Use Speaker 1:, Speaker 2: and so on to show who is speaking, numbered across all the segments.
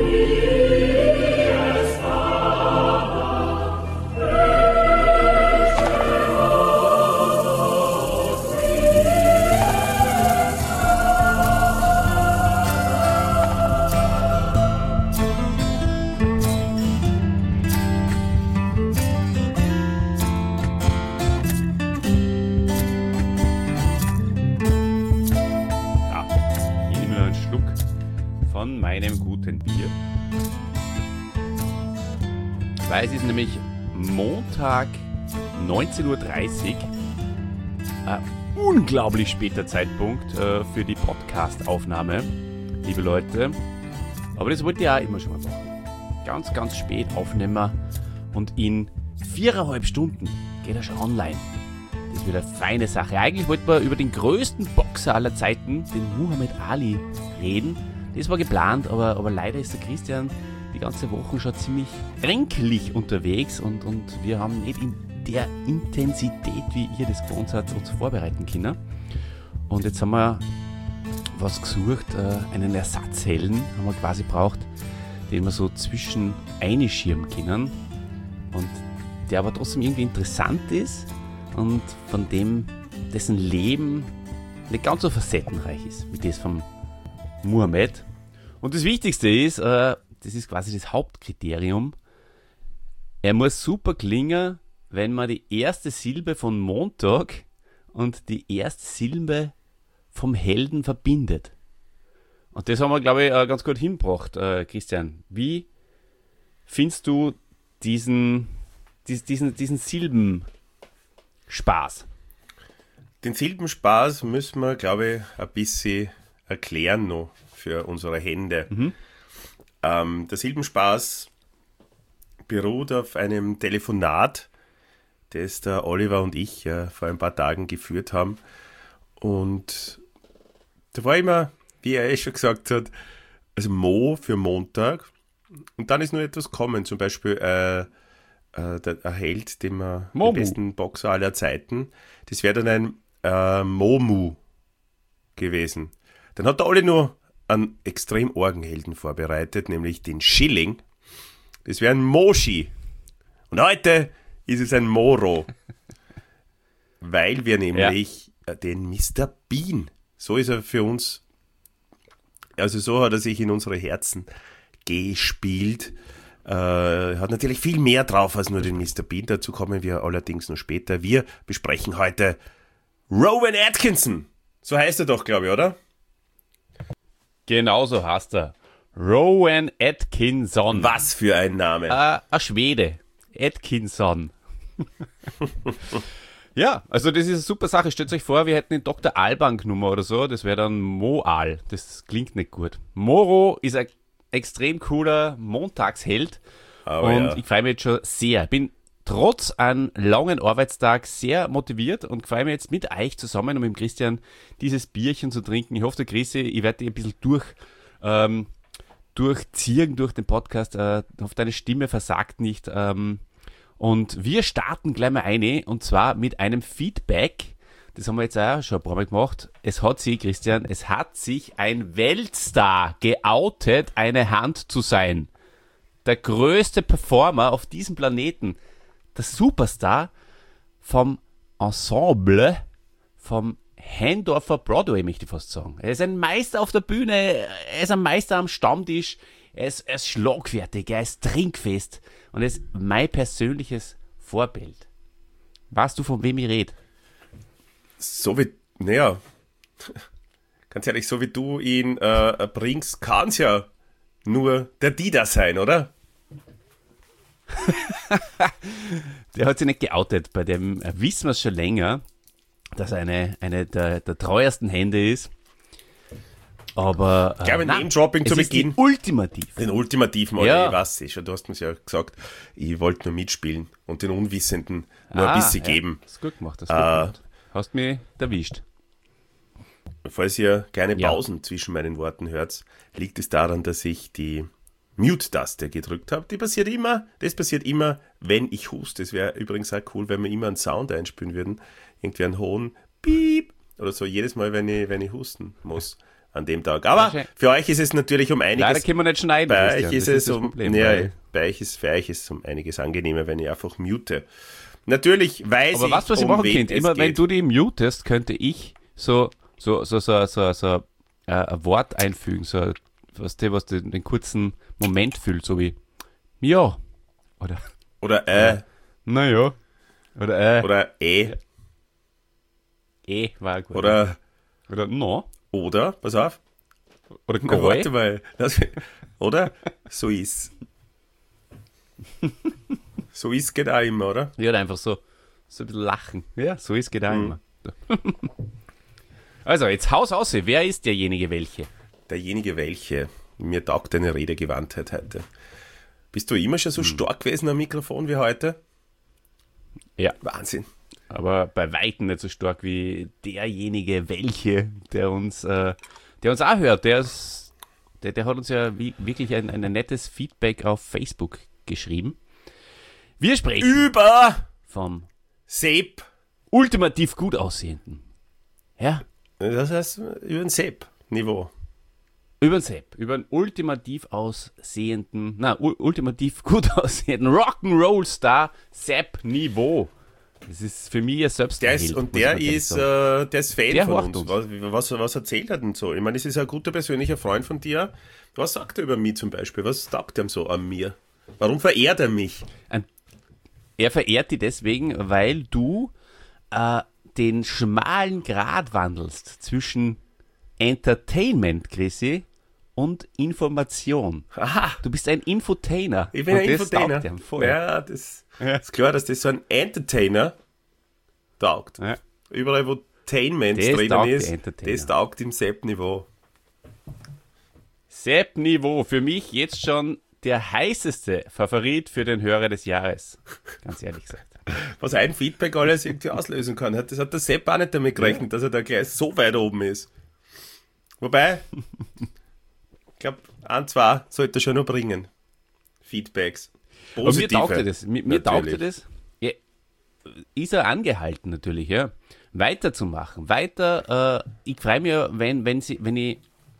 Speaker 1: Weil es ist nämlich Montag 19.30 Uhr, ein unglaublich später Zeitpunkt für die Podcast-Aufnahme, liebe Leute. Aber das wollte ich auch immer schon mal machen. Ganz, ganz spät aufnehmen und in 4,5 Stunden geht er schon online. Das wird eine feine Sache. Eigentlich wollten wir über den größten Boxer aller Zeiten, den Muhammad Ali, reden. Das war geplant, aber leider ist der Christian die ganze Woche schon ziemlich kränklich unterwegs und wir haben nicht in der Intensität, wie ihr das gewohnt seid, uns vorbereiten können. Und jetzt haben wir was gesucht, einen Ersatzhelden haben wir quasi braucht, den wir so zwischen einschirmen können und der aber trotzdem irgendwie interessant ist und von dessen Leben nicht ganz so facettenreich ist, wie das vom Muhammad. Und das Wichtigste ist, das ist quasi das Hauptkriterium, er muss super klingen, wenn man die erste Silbe von Montag und die erste Silbe vom Helden verbindet. Und das haben wir, glaube ich, ganz gut hingebracht, Christian. Wie findest du diesen Silbenspaß?
Speaker 2: Den Silbenspaß müssen wir, glaube ich, ein bisschen erklären noch für unsere Hände. Der Silbenspaß beruht auf einem Telefonat, das der Oliver und ich vor ein paar Tagen geführt haben. Und da war immer, wie er schon gesagt hat, also Mo für Montag. Und dann ist nur etwas kommen, zum Beispiel der Held, den besten Boxer aller Zeiten. Das wäre dann ein Momu gewesen. Dann hat der Olli nur einen extrem Orgenhelden vorbereitet, nämlich den Schilling. Das wäre ein Moshi. Und heute ist es ein Moro. Weil wir nämlich den Mr. Bean, so ist er für uns, also so hat er sich in unsere Herzen gespielt. Hat natürlich viel mehr drauf als nur den Mr. Bean. Dazu kommen wir allerdings noch später. Wir besprechen heute Rowan Atkinson. So heißt er doch, glaube ich, oder?
Speaker 1: Genau so heißt er. Rowan Atkinson.
Speaker 2: Was für ein Name.
Speaker 1: Ein Schwede. Atkinson. Ja, also das ist eine super Sache. Stellt euch vor, wir hätten den Dr. Alban genommen oder so. Das wäre dann Moal. Das klingt nicht gut. Moro ist ein extrem cooler Montagsheld. Und ich freue mich jetzt schon sehr. Bin trotz einem langen Arbeitstag sehr motiviert und freue mich jetzt mit euch zusammen und mit dem Christian dieses Bierchen zu trinken. Ich hoffe, der Christi, ich werde dich ein bisschen durchziehen durch den Podcast. Ich hoffe, deine Stimme versagt nicht. Und wir starten gleich mal eine, und zwar mit einem Feedback. Das haben wir jetzt auch schon ein paar Mal gemacht. Es hat sich ein Weltstar geoutet, eine Hand zu sein. Der größte Performer auf diesem Planeten. Der Superstar vom Ensemble, vom Hendorfer Broadway, möchte ich fast sagen. Er ist ein Meister auf der Bühne, er ist ein Meister am Stammtisch, er ist schlagfertig, er ist trinkfest und er ist mein persönliches Vorbild. Weißt du, von wem ich rede?
Speaker 2: Ganz ehrlich, so wie du ihn bringst, kann es ja nur der Dieter sein, oder?
Speaker 1: Der hat sich nicht geoutet, bei dem wissen wir es schon länger, dass er eine der treuesten Hände ist. Aber
Speaker 2: ich glaube, Name-Dropping zu Beginn. Den ultimativen, oder? Ich weiß schon, du hast mir ja gesagt, ich wollte nur mitspielen und den Unwissenden nur ein bisschen geben.
Speaker 1: Das ist gut gemacht, Hast mich erwischt.
Speaker 2: Falls ihr keine Pausen zwischen meinen Worten hört, liegt es daran, dass ich die Mute-Taste gedrückt habe. Das passiert immer, wenn ich huste. Es wäre übrigens auch cool, wenn wir immer einen Sound einspielen würden. Irgendwie einen hohen Piep oder so, jedes Mal, wenn ich husten muss. an dem Tag. Aber für euch ist es natürlich um einiges...
Speaker 1: Leider können wir nicht schneiden,
Speaker 2: bei
Speaker 1: Christian.
Speaker 2: euch ist
Speaker 1: Das
Speaker 2: es
Speaker 1: das
Speaker 2: um...
Speaker 1: Problem,
Speaker 2: Ja, für euch ist es um einiges angenehmer, wenn ich einfach mute. Natürlich weiß
Speaker 1: aber
Speaker 2: ich,
Speaker 1: was ich
Speaker 2: um
Speaker 1: machen
Speaker 2: wen
Speaker 1: könnte,
Speaker 2: es
Speaker 1: immer wenn
Speaker 2: geht.
Speaker 1: du die mutest, könnte ich so ein Wort einfügen, so was den kurzen Moment füllt, so wie ja oder naja oder
Speaker 2: Oder
Speaker 1: war gut.
Speaker 2: Oder
Speaker 1: No
Speaker 2: pass auf.
Speaker 1: oder
Speaker 2: Na, warte mal. Oder? So ist. So ist geht auch immer, oder?
Speaker 1: ja, oder einfach so ein bisschen lachen. Ja, so ist geht auch immer. Also, jetzt Haus aus. Wer ist derjenige welche?
Speaker 2: Derjenige welche. Mir taugt deine Redegewandtheit heute. Bist du immer schon so stark gewesen am Mikrofon wie heute?
Speaker 1: Ja.
Speaker 2: Wahnsinn.
Speaker 1: Aber bei weitem nicht so stark wie derjenige welche, der uns auch hört. Der hat uns ja wirklich ein nettes Feedback auf Facebook geschrieben. Wir sprechen
Speaker 2: Über
Speaker 1: vom
Speaker 2: Sepp.
Speaker 1: ultimativ gut aussehenden. Ja,
Speaker 2: Das heißt, über ein Sepp-Niveau.
Speaker 1: über den Sepp, über einen ultimativ ultimativ gut aussehenden Rock'n'Roll-Star Sepp-Niveau. Das ist für mich ja selbst
Speaker 2: Der ist Fan
Speaker 1: Der
Speaker 2: von
Speaker 1: horcht
Speaker 2: uns. Was erzählt er denn so? Ich meine, es ist ein guter persönlicher Freund von dir. Was sagt er über mich zum Beispiel? Was taugt er so an mir? Warum verehrt er mich?
Speaker 1: Er verehrt dich deswegen, weil du den schmalen Grat wandelst zwischen Entertainment, Chrissy, und Information.
Speaker 2: Aha,
Speaker 1: Du bist ein Infotainer.
Speaker 2: ich bin
Speaker 1: und
Speaker 2: ein
Speaker 1: das
Speaker 2: Infotainer.
Speaker 1: taugt ihm voll.
Speaker 2: Ja, das ist klar, dass das so ein Entertainer taugt.
Speaker 1: Ja.
Speaker 2: Überall, wo Tainment
Speaker 1: Das
Speaker 2: drinnen
Speaker 1: taugt
Speaker 2: ist,
Speaker 1: der Entertainer.
Speaker 2: das taugt im Sepp-Niveau.
Speaker 1: Sepp-Niveau, für mich jetzt schon der heißeste Favorit für den Hörer des Jahres. Ganz ehrlich gesagt.
Speaker 2: Was ein Feedback alles irgendwie auslösen kann. Das hat der Sepp auch nicht damit gerechnet, dass er da gleich so weit oben ist. Wobei, ich glaube, 1, 2 sollte er schon noch bringen. Feedbacks.
Speaker 1: Und mir
Speaker 2: Positive.
Speaker 1: taugte das. Mir taugte das. Ja, ist er angehalten natürlich, ja. Weiterzumachen. Ich freue mich ja, wenn ich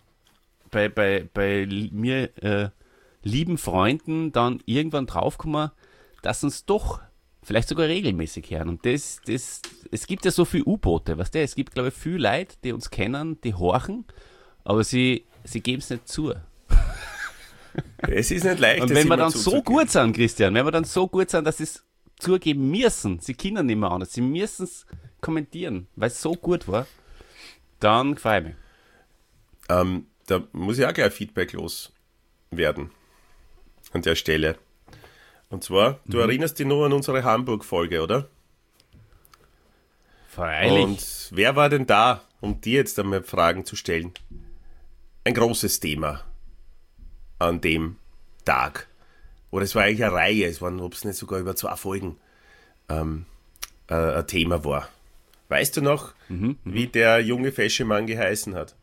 Speaker 1: bei mir lieben Freunden dann irgendwann draufkomme, dass uns doch vielleicht sogar regelmäßig hören. Und es gibt ja so viele U-Boote, weißt du? Es gibt, glaube ich, viele Leute, die uns kennen, die horchen, aber sie geben es nicht zu.
Speaker 2: Es ist nicht leicht.
Speaker 1: Und
Speaker 2: das
Speaker 1: wenn wir
Speaker 2: immer
Speaker 1: dann so
Speaker 2: zuzugeben.
Speaker 1: gut sind, Christian, wenn wir dann so gut sind, dass sie es zugeben müssen, sie können nicht mehr anders, sie müssen es kommentieren, weil es so gut war, dann freue ich mich.
Speaker 2: Da muss ich auch gleich Feedback loswerden. An der Stelle. Und zwar, du erinnerst dich noch an unsere Hamburg-Folge, oder?
Speaker 1: Freilich.
Speaker 2: Und wer war denn da, um dir jetzt einmal Fragen zu stellen? Ein großes Thema an dem Tag. Oder es war eigentlich eine Reihe, ob es nicht sogar über 2 Folgen ein Thema war. Weißt du noch, wie der junge fesche Mann geheißen hat?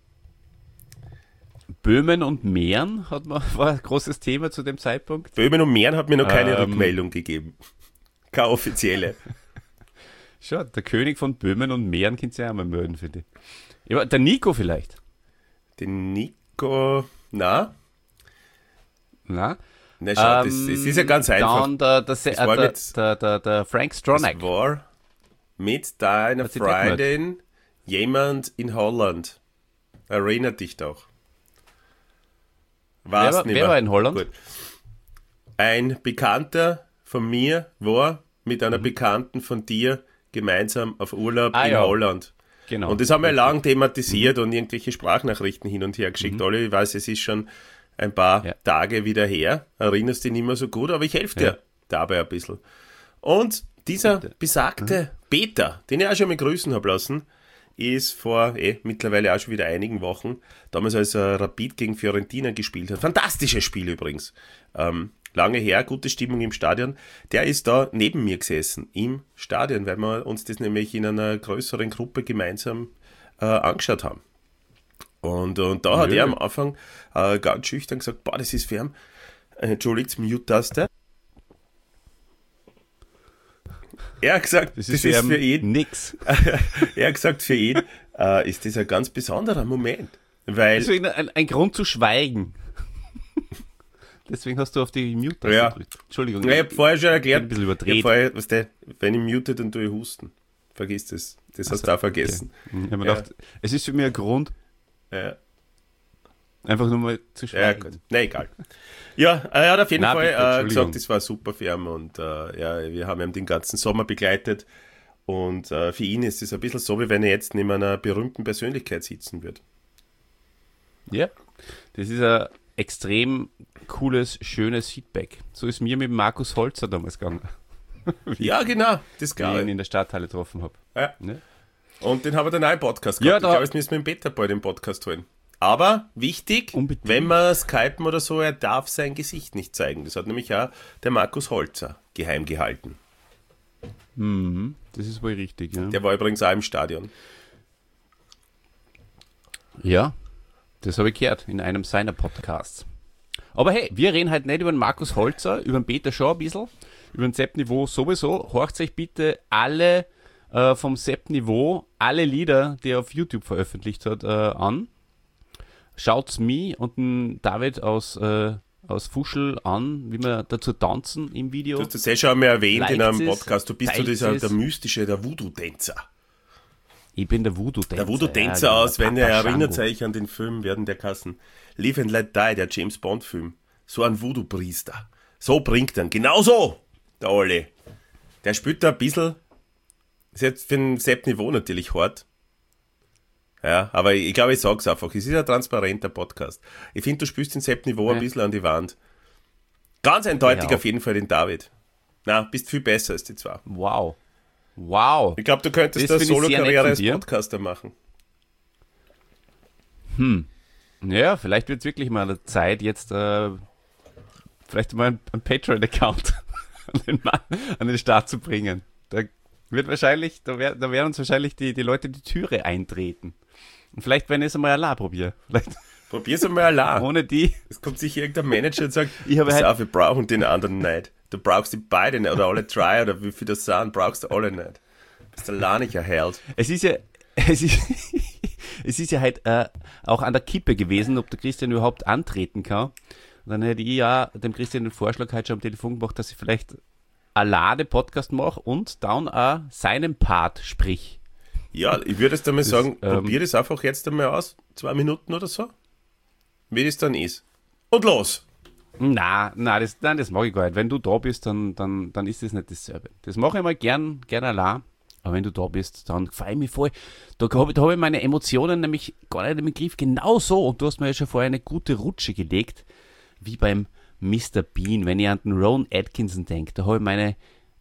Speaker 1: Böhmen und Mähren war ein großes Thema zu dem Zeitpunkt.
Speaker 2: Böhmen und Mähren hat mir noch keine Rückmeldung gegeben. Keine offizielle.
Speaker 1: Schau, der König von Böhmen und Mähren könnt ihr ja auch mal melden, finde ich. Ja, der Nico vielleicht.
Speaker 2: Den Nico, na?
Speaker 1: Na?
Speaker 2: Na schau, es ist ja ganz einfach.
Speaker 1: Dann der Frank
Speaker 2: Es
Speaker 1: Stronach.
Speaker 2: war mit deiner
Speaker 1: Hat sie das
Speaker 2: Freundin jemand in Holland. Erinnert dich doch. Warst nicht
Speaker 1: Wer
Speaker 2: mehr.
Speaker 1: war in Holland?
Speaker 2: Gut. Ein Bekannter von mir war mit einer Bekannten von dir gemeinsam auf Urlaub in
Speaker 1: ja.
Speaker 2: Holland.
Speaker 1: Genau.
Speaker 2: Und das haben wir lang thematisiert und irgendwelche Sprachnachrichten hin und her geschickt. Olli, ich weiß, es ist schon ein paar Tage wieder her. Erinnerst dich nicht mehr so gut, aber ich helfe dir dabei ein bisschen. Und dieser besagte Peter, den ich auch schon mal grüßen habe lassen, ist vor mittlerweile auch schon wieder einigen Wochen, damals als er Rapid gegen Fiorentina gespielt hat. Fantastisches Spiel übrigens. Lange her, gute Stimmung im Stadion. Der ist da neben mir gesessen, im Stadion, weil wir uns das nämlich in einer größeren Gruppe gemeinsam angeschaut haben. Und da hat er am Anfang ganz schüchtern gesagt, boah, das ist für ihn, entschuldigt, Mute-Taste. Er hat gesagt, das ist für ihn
Speaker 1: nix.
Speaker 2: Er hat gesagt, für ihn ist das ein ganz besonderer Moment. Weil,
Speaker 1: Deswegen ein Grund zu schweigen. Deswegen hast du auf die Mute-Taste
Speaker 2: Ja.
Speaker 1: gedrückt. Entschuldigung.
Speaker 2: ich habe vorher schon erklärt,
Speaker 1: ein bisschen
Speaker 2: ich hab
Speaker 1: überdreht.
Speaker 2: vorher, wenn ich mute, dann tue ich husten. Vergiss das. Das hast du auch vergessen.
Speaker 1: Okay. Ich habe mir
Speaker 2: Ja.
Speaker 1: gedacht, es ist für mich ein Grund,
Speaker 2: Ja.
Speaker 1: einfach nur mal zu
Speaker 2: Ja,
Speaker 1: schweigen.
Speaker 2: gut. Na, egal. Ja, er hat auf jeden
Speaker 1: Nein,
Speaker 2: Fall
Speaker 1: bitte, Entschuldigung.
Speaker 2: gesagt, das war super für ihn und ja, wir haben ihn den ganzen Sommer begleitet und für ihn ist es ein bisschen so, wie wenn er jetzt neben einer berühmten Persönlichkeit sitzen würde.
Speaker 1: Ja, das ist ein extrem cooles, schönes Feedback. So ist mir mit Markus Holzer damals gegangen,
Speaker 2: Ja, genau, das
Speaker 1: wie ich ihn
Speaker 2: glaube
Speaker 1: in der Stadthalle getroffen habe.
Speaker 2: ich. Ja.
Speaker 1: Ne?
Speaker 2: Und den haben wir dann auch im Podcast
Speaker 1: Ja,
Speaker 2: gehabt.
Speaker 1: da-
Speaker 2: Ich glaube, jetzt müssen wir im Beta bald den Podcast holen. Aber wichtig,
Speaker 1: Unbedingt.
Speaker 2: wenn wir skypen oder so, er darf sein Gesicht nicht zeigen. Das hat nämlich auch der Markus Holzer geheim gehalten.
Speaker 1: Das ist wohl richtig, ja.
Speaker 2: Der war übrigens auch im Stadion.
Speaker 1: Ja, das habe ich gehört in einem seiner Podcasts. Aber hey, wir reden halt nicht über den Markus Holzer, über den Peter schon ein bisschen, über den Sepp-Niveau sowieso. Horcht euch bitte alle vom Sepp-Niveau, alle Lieder, die er auf YouTube veröffentlicht hat, an. Schaut's mich und den David aus Fuschel an, wie wir dazu tanzen im Video.
Speaker 2: Du hast das ja schon einmal erwähnt in
Speaker 1: Liked
Speaker 2: einem
Speaker 1: es,
Speaker 2: Podcast. Du bist so
Speaker 1: teilt
Speaker 2: dieser,
Speaker 1: es.
Speaker 2: der mystische, der Voodoo-Tänzer.
Speaker 1: Ich bin der Voodoo-Tänzer.
Speaker 2: Der Voodoo-Tänzer
Speaker 1: ja,
Speaker 2: aus, wenn ihr
Speaker 1: Papa
Speaker 2: erinnert
Speaker 1: Shango.
Speaker 2: euch an den Film, werden der Kassen. Live and Let Die, der James Bond-Film. So ein Voodoo-Priester. So bringt er. Genau so, der Olli. Der spielt da ein bisschen, ist jetzt für den Sepp-Niveau natürlich hart. Ja, aber ich glaube, ich sag's einfach. Es ist ein transparenter Podcast. Ich finde, du spielst den Sepp-Niveau ein
Speaker 1: Ja.
Speaker 2: bisschen an die Wand. Ganz eindeutig
Speaker 1: Ja.
Speaker 2: auf jeden Fall den David. Na, bist viel besser als die zwei.
Speaker 1: Wow. Wow.
Speaker 2: Ich glaube, du könntest
Speaker 1: Das
Speaker 2: eine
Speaker 1: finde ich sehr nett
Speaker 2: Solo-Karriere
Speaker 1: von
Speaker 2: als
Speaker 1: dir.
Speaker 2: Podcaster machen.
Speaker 1: Ja, vielleicht wird es wirklich mal eine Zeit, jetzt vielleicht mal einen Patreon-Account an den Start zu bringen. Da werden uns wahrscheinlich die Leute die Türe eintreten. Und vielleicht, wenn ich es einmal allein probiere. Vielleicht
Speaker 2: Probier's einmal allein.
Speaker 1: ohne die.
Speaker 2: Es kommt sicher irgendein Manager und sagt,
Speaker 1: Ich habe
Speaker 2: pass
Speaker 1: halt-
Speaker 2: auf, wir brauchen den anderen nicht. Du brauchst die beide nicht, oder alle drei, oder wie viel das sind, brauchst du alle nicht. Du bist allein nicht ein Held.
Speaker 1: Es ist ja, es ist ja halt auch an der Kippe gewesen, ob der Christian überhaupt antreten kann. Und dann hätte ich ja dem Christian den Vorschlag heute schon am Telefon gemacht, dass ich vielleicht alleine Podcast mache und dann auch seinen Part sprich.
Speaker 2: Ja, ich würde jetzt einmal sagen,
Speaker 1: ähm,
Speaker 2: probier das einfach jetzt einmal aus, 2 Minuten oder so, wie das dann ist. Und los!
Speaker 1: Nein, das mag ich gar nicht. Wenn du da bist, dann ist das nicht dasselbe. Das mache ich mal gern allein. Aber wenn du da bist, dann freue ich mich voll. Da habe ich meine Emotionen nämlich gar nicht im Griff. Genau so. Und du hast mir ja schon vorher eine gute Rutsche gelegt, wie beim Mr. Bean. Wenn ich an den Rowan Atkinson denke, da habe ich meine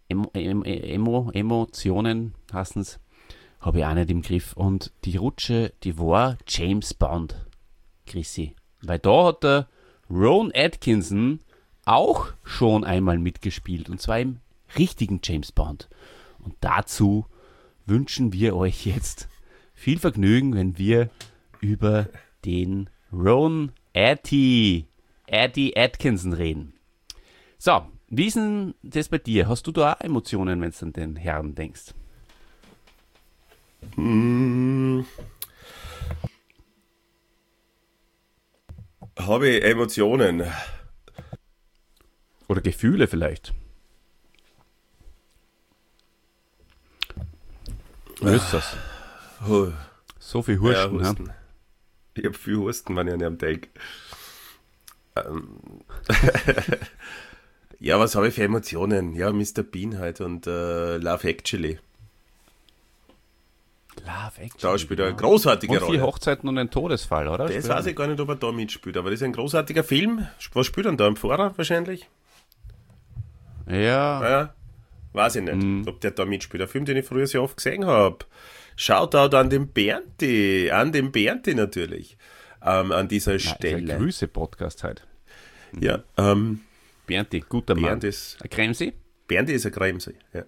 Speaker 1: Emotionen, heißen's, habe ich auch nicht im Griff. Und die Rutsche, die war James Bond, Chrissy. Weil da hat der Rowan Atkinson auch schon einmal mitgespielt. Und zwar im richtigen James Bond. Und dazu wünschen wir euch jetzt viel Vergnügen, wenn wir über den Rowan Atty Atkinson reden. So, wie ist denn das bei dir? Hast du da auch Emotionen, wenn du an den Herrn denkst?
Speaker 2: Habe ich Emotionen?
Speaker 1: Oder Gefühle vielleicht? Löst das?
Speaker 2: Oh,
Speaker 1: So viel
Speaker 2: ja,
Speaker 1: Hursten, ja,
Speaker 2: Husten. Ich habe viel Husten, wenn ich an ihn denke. Ja, was habe ich für Emotionen? Ja, Mr. Bean halt und Love Actually.
Speaker 1: Love Actually.
Speaker 2: Da spielt er eine
Speaker 1: ja.
Speaker 2: großartige
Speaker 1: Und 4
Speaker 2: Rolle.
Speaker 1: Hochzeiten und ein Todesfall, oder?
Speaker 2: Das weiß ich gar nicht, ob er da mitspielt, aber das ist ein großartiger Film. Was spielt er denn da? Im Fahrer wahrscheinlich?
Speaker 1: Ja,
Speaker 2: Ja, weiß ich nicht,
Speaker 1: Mhm.
Speaker 2: ob der da mitspielt. Ein Film, den ich früher sehr oft gesehen habe. Shoutout an den Bernti natürlich, an dieser
Speaker 1: ist ein
Speaker 2: Stelle.
Speaker 1: Grüße-Podcast halt.
Speaker 2: Ja,
Speaker 1: Bernti, guter Mann.
Speaker 2: Bernd ist,
Speaker 1: Ein Kremsi?
Speaker 2: Bernti ist ein Kremse. Ja.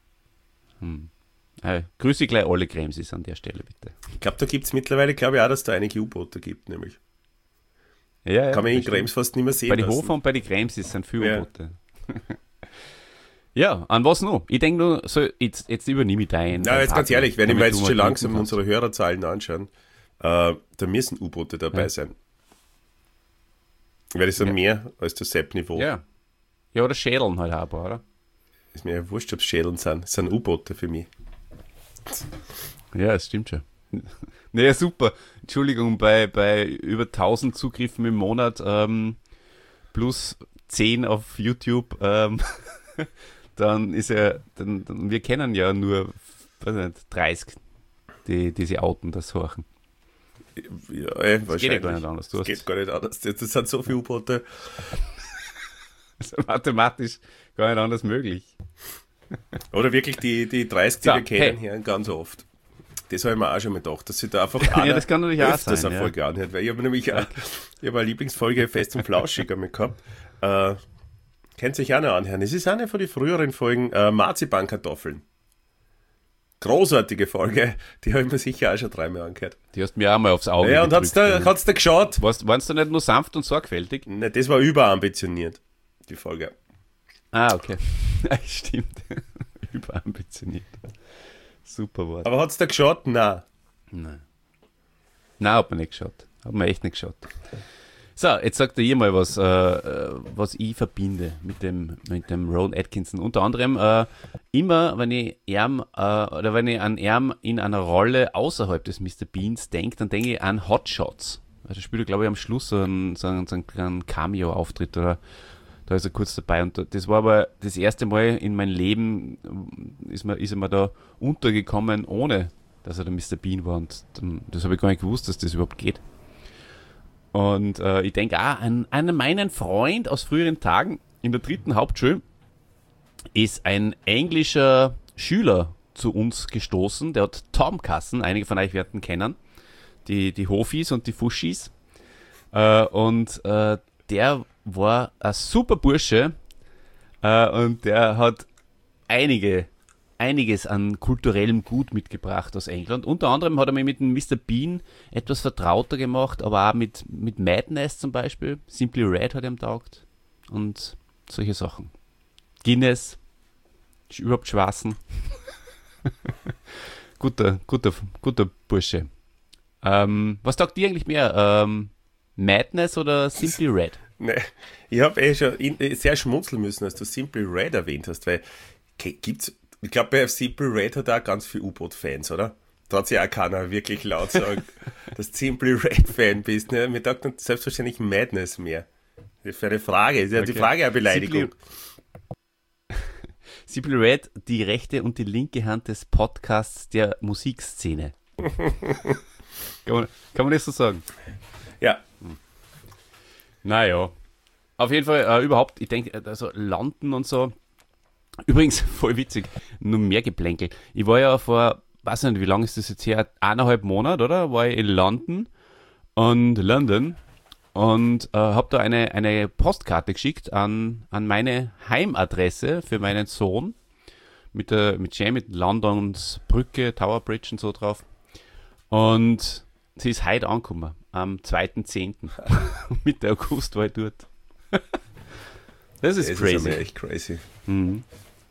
Speaker 1: Grüße gleich alle Kremsis an der Stelle, bitte.
Speaker 2: Ich glaube, da gibt es mittlerweile, glaube ich auch, dass da einige U-Boote gibt, nämlich.
Speaker 1: Ja,
Speaker 2: Kann man in
Speaker 1: das stimmt.
Speaker 2: Krems fast nicht mehr sehen
Speaker 1: Bei den
Speaker 2: lassen.
Speaker 1: Hofer und bei den Kremsis sind viele
Speaker 2: Ja.
Speaker 1: U-Boote. Ja, an was noch? Ich denke nur, so, jetzt übernehme ich deinen.
Speaker 2: Na, jetzt
Speaker 1: Part,
Speaker 2: ganz ehrlich, wenn ich
Speaker 1: damit
Speaker 2: mir jetzt
Speaker 1: du
Speaker 2: schon
Speaker 1: mal
Speaker 2: langsam
Speaker 1: gucken kannst.
Speaker 2: unsere Hörerzahlen anschauen, Da müssen U-Boote dabei sein. Weil das sind mehr als das Sepp-Niveau.
Speaker 1: Ja. Ja, oder Schädeln halt auch, oder?
Speaker 2: Ist mir ja wurscht, ob es Schädeln sind. Es sind U-Boote für mich.
Speaker 1: Ja, das stimmt schon. Naja, super. Entschuldigung, bei über 1000 Zugriffen im Monat plus 10 auf YouTube, dann ist ja, wir kennen ja nur, weiß nicht, 30, die sie outen, das horchen.
Speaker 2: Ja,
Speaker 1: das geht ja gar nicht anders.
Speaker 2: Das geht gar nicht anders. Das sind so viele U-Boote.
Speaker 1: Das ist mathematisch gar nicht anders möglich.
Speaker 2: Oder wirklich die 30, die wir kennen, hören ganz oft. Das habe ich mir auch schon mal gedacht, dass sie da einfach
Speaker 1: ja, das kann natürlich auch sein,
Speaker 2: das eine Folge anhört. Weil ich habe nämlich auch, ich habe eine Lieblingsfolge Fest und Flauschig einmal gehabt. Könnt sich auch noch anhören. Es ist eine von den früheren Folgen Marzipankartoffeln. Großartige Folge, die habe ich mir sicher auch schon 3-mal angehört.
Speaker 1: Die hast mir auch mal aufs Auge
Speaker 2: gedrückt. Ja, und hat's da geschaut?
Speaker 1: Warst du nicht nur sanft und sorgfältig?
Speaker 2: Nein, das war überambitioniert, die Folge.
Speaker 1: Ah, okay. Stimmt. Überambitioniert. Super Wort.
Speaker 2: Aber hat's da geschaut? Nein.
Speaker 1: Nein, hat man nicht geschaut. Hat man echt nicht geschaut. So, jetzt sagt ihr mal was ich verbinde mit dem Rowan Atkinson. Unter anderem immer, wenn ich an ihn in einer Rolle außerhalb des Mr. Beans denke, dann denke ich an Hot Shots. Also spielt er, glaube ich, am Schluss so einen Cameo-Auftritt oder da ist er kurz dabei. Und das war aber das erste Mal in meinem Leben, ist er mir da untergekommen, ohne dass er der Mr. Bean war. Und das habe ich gar nicht gewusst, dass das überhaupt geht. Und ich denke auch an meinen Freund aus früheren Tagen in der 3. Hauptschule ist ein englischer Schüler zu uns gestoßen, der hat Tom Kassen, einige von euch werden kennen, die Hofis und die Fuschis. Der war ein super Bursche und der hat einiges an kulturellem Gut mitgebracht aus England. Unter anderem hat er mich mit dem Mr. Bean etwas vertrauter gemacht, aber auch mit Madness zum Beispiel. Simply Red hat ihm taugt und solche Sachen. Guinness, überhaupt Schwarzen. guter Bursche. Was taugt dir eigentlich mehr? Madness oder Simply Red?
Speaker 2: Nee, ich habe schon sehr schmunzeln müssen, als du Simply Red erwähnt hast, weil ich glaube, bei Simply Red hat auch ganz viele U-Boot-Fans, oder? Da hat sich auch keiner wirklich laut sagen, dass du Simply Red-Fan bist. Ne? Mir taugt dann selbstverständlich Madness mehr. Das ist eine Frage, ist ja okay. Die Frage eine Beleidigung.
Speaker 1: Simply Red, die rechte und die linke Hand des Podcasts der Musikszene. Kann man das so sagen?
Speaker 2: Ja.
Speaker 1: Naja. Auf jeden Fall, überhaupt, ich denke, also London und so. Übrigens, voll witzig, nur mehr Geplänkel. Ich war ja vor, weiß nicht, wie lange ist das jetzt her? 1,5 Monate, oder? War ich in London und habe da eine Postkarte geschickt an meine Heimadresse für meinen Sohn mit Londons Brücke, Tower Bridge und so drauf. Und sie ist heute angekommen, am 2.10. Mitte August war ich dort. Das ist crazy.
Speaker 2: Das ist echt crazy.
Speaker 1: Mhm.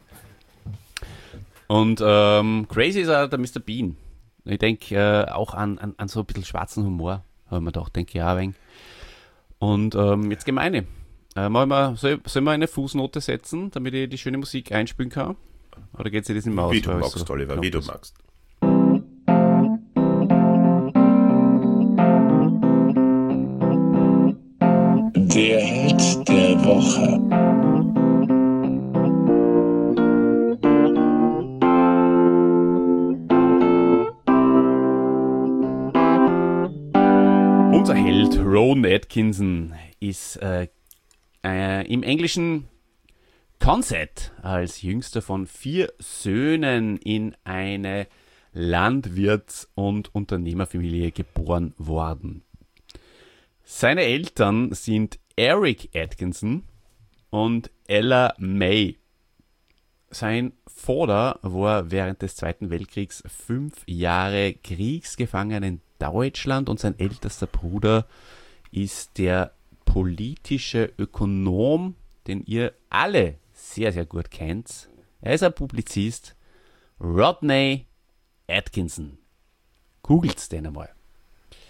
Speaker 1: Und crazy ist auch der Mr. Bean. Ich denke auch an so ein bisschen schwarzen Humor, habe ich mir gedacht, denke ich auch ein wenig. Und jetzt gemeine. Soll wir eine Fußnote setzen, damit ich die schöne Musik einspielen kann? Oder geht sie das nicht mehr aus?
Speaker 2: Wie du magst, Oliver, wie du magst.
Speaker 3: Der Held der Woche.
Speaker 1: Unser Held Rowan Atkinson ist im englischen Consett als jüngster von 4 Söhnen in eine Landwirts- und Unternehmerfamilie geboren worden. Seine Eltern sind Eric Atkinson und Ella May. Sein Vater war während des Zweiten Weltkriegs 5 Jahre kriegsgefangen in Deutschland und sein ältester Bruder ist der politische Ökonom, den ihr alle sehr, sehr gut kennt. Er ist ein Publizist, Rodney Atkinson. Googelt's den einmal.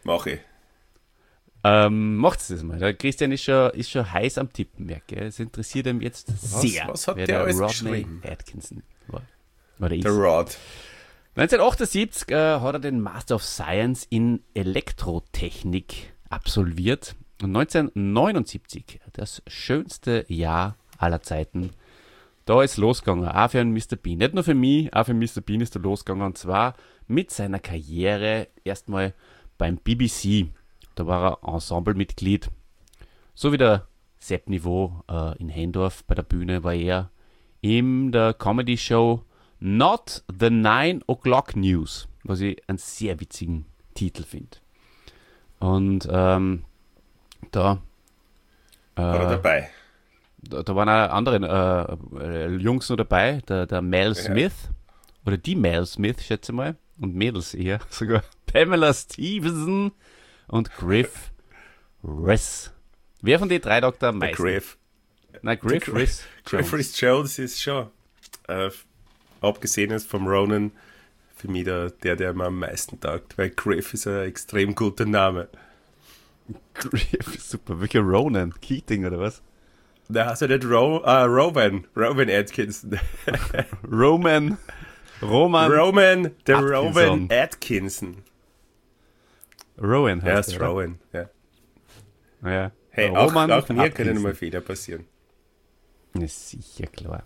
Speaker 2: Mach ich.
Speaker 1: Macht's das mal. Der Christian ist schon heiß am Tippen, merke ich. Es interessiert ihn jetzt sehr.
Speaker 2: Was hat
Speaker 1: wer
Speaker 2: der alles
Speaker 1: Rodney
Speaker 2: geschrieben?
Speaker 1: Atkinson war der
Speaker 2: Der
Speaker 1: ist.
Speaker 2: Rod.
Speaker 1: 1978 hat er den Master of Science in Elektrotechnik absolviert. Und 1979, das schönste Jahr aller Zeiten, da ist losgegangen, auch für einen Mr. Bean. Nicht nur für mich, auch für Mr. Bean ist er losgegangen. Und zwar mit seiner Karriere erstmal beim BBC. Da war er Ensemblemitglied. So wie der Sepp Niveau in Hendorf bei der Bühne war er in der Comedy-Show Not the 9 O'Clock News, was ich einen sehr witzigen Titel finde. Und da
Speaker 2: War er dabei?
Speaker 1: Da waren auch andere Jungs noch dabei, der Mel Smith, oder die Mel Smith, schätze ich mal, und Mädels eher, sogar Pamela Stevenson und Griff Rhys. Wer von den drei Doktor am meisten?
Speaker 2: Griff.
Speaker 1: Nein, Griff Rhys.
Speaker 2: Griff Rhys Jones ist schon, abgesehen ist vom Ronan, für mich der mir am meisten taugt, weil Griff ist ein extrem guter Name.
Speaker 1: Griff, super. Welcher Ronan? Keating oder was?
Speaker 2: Na, also nicht Rowan Atkinson.
Speaker 1: Roman,
Speaker 2: Rowan
Speaker 1: Atkinson.
Speaker 2: Atkinson.
Speaker 1: Rowan
Speaker 2: Ja,
Speaker 1: heißt
Speaker 2: ist
Speaker 1: der,
Speaker 2: Rowan, ja.
Speaker 1: oder? Ja.
Speaker 2: Hey,
Speaker 1: Roman
Speaker 2: auch mir
Speaker 1: Atkinson.
Speaker 2: können mal Fehler passieren.
Speaker 1: Ja, sicher, klar.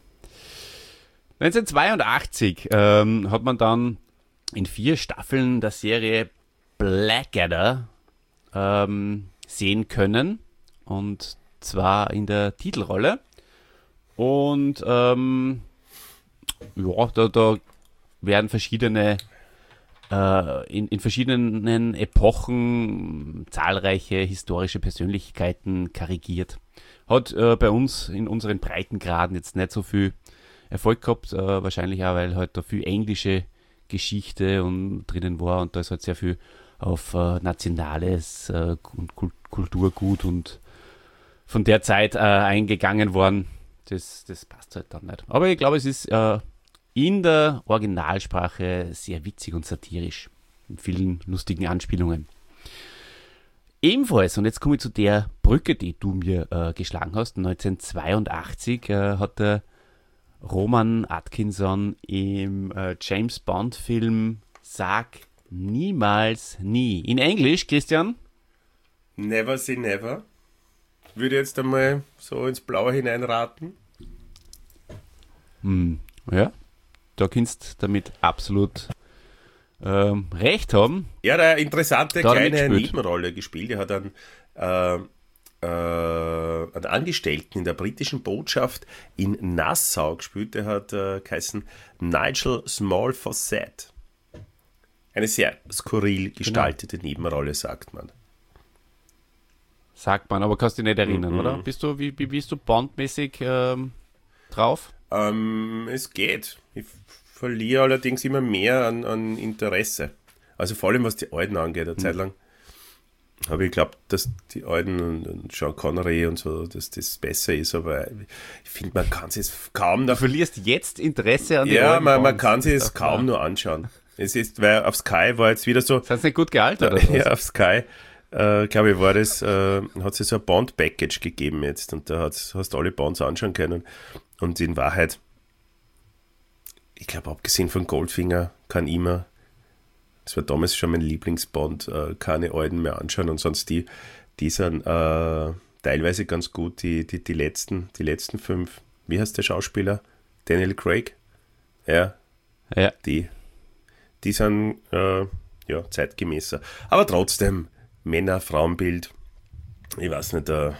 Speaker 1: 1982 hat man dann in 4 Staffeln der Serie Blackadder sehen können. Und zwar in der Titelrolle. Und ja, da werden verschiedene in verschiedenen Epochen zahlreiche historische Persönlichkeiten karikiert. Hat bei uns in unseren Breitengraden jetzt nicht so viel Erfolg gehabt, wahrscheinlich auch, weil halt da viel englische Geschichte und drinnen war und da ist halt sehr viel auf nationales und Kulturgut und von der Zeit eingegangen worden. Das passt halt dann nicht. Aber ich glaube, es ist in der Originalsprache sehr witzig und satirisch. Mit vielen lustigen Anspielungen. Ebenfalls, und jetzt komme ich zu der Brücke, die du mir geschlagen hast, 1982 hat der Roman Atkinson im James Bond Film Sag niemals nie. In Englisch, Christian?
Speaker 2: Never say never. Würde jetzt einmal so ins Blaue hineinraten.
Speaker 1: Ja, da kannst du damit absolut recht haben.
Speaker 2: Er hat eine interessante
Speaker 1: Da hat er
Speaker 2: kleine
Speaker 1: mitgespielt.
Speaker 2: Nebenrolle gespielt. Er hat einen Angestellten in der britischen Botschaft in Nassau gespielt. Der hat geheißen Nigel Small-Fossett. Eine sehr skurril gestaltete Nebenrolle, sagt man.
Speaker 1: Sagt man, aber kannst dich nicht erinnern, oder? Wie bist du bondmäßig drauf?
Speaker 2: Es geht. Ich verliere allerdings immer mehr an Interesse. Also vor allem, was die Alten angeht. Eine Zeit lang habe ich geglaubt, dass die Alten und Sean Connery und so, dass das besser ist, aber ich finde, man kann es kaum
Speaker 1: Du
Speaker 2: noch...
Speaker 1: verlierst jetzt Interesse an die
Speaker 2: Ja,
Speaker 1: alten
Speaker 2: man
Speaker 1: Bonds.
Speaker 2: kann sich
Speaker 1: Das
Speaker 2: es
Speaker 1: ist doch
Speaker 2: kaum
Speaker 1: klar.
Speaker 2: nur anschauen. Es ist, weil auf Sky war jetzt wieder so...
Speaker 1: Sind sie nicht gut gealtert, oder was?
Speaker 2: Ja, auf Sky, glaube ich, war das, hat es so ein Bond-Package gegeben jetzt und da hast du alle Bonds anschauen können. Und in Wahrheit, ich glaube, abgesehen von Goldfinger, kann ich mir, das war damals schon mein Lieblingsbond, keine alten mehr anschauen und sonst die sind teilweise ganz gut, die letzten 5. Wie heißt der Schauspieler? Daniel Craig? Ja,
Speaker 1: Ja.
Speaker 2: die sind zeitgemäßer. Aber trotzdem, Männer-Frauenbild, ich weiß nicht, das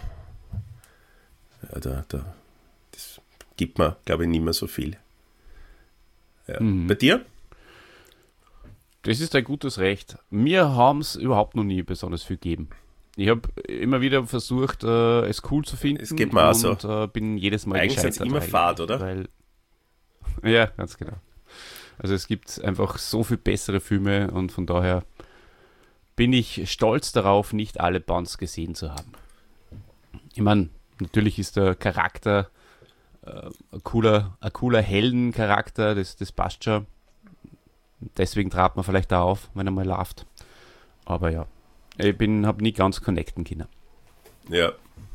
Speaker 2: gibt mir, glaube ich, nicht mehr so viel. Ja. Bei dir?
Speaker 1: Das ist ein gutes Recht. Mir haben es überhaupt noch nie besonders viel gegeben. Ich habe immer wieder versucht, es cool zu finden.
Speaker 2: Es geht mir auch so.
Speaker 1: Und bin jedes Mal
Speaker 2: Eigentlich
Speaker 1: gescheitert.
Speaker 2: sind es immer Fahrt, oder?
Speaker 1: Weil, ja, ganz genau. Also es gibt einfach so viel bessere Filme und von daher bin ich stolz darauf, nicht alle Bonds gesehen zu haben. Ich meine, natürlich ist der Charakter ein cooler Heldencharakter, das passt schon. Deswegen trat man vielleicht da auf, wenn er mal lauft. Aber ja, habe nie ganz connecten können.
Speaker 2: Ja.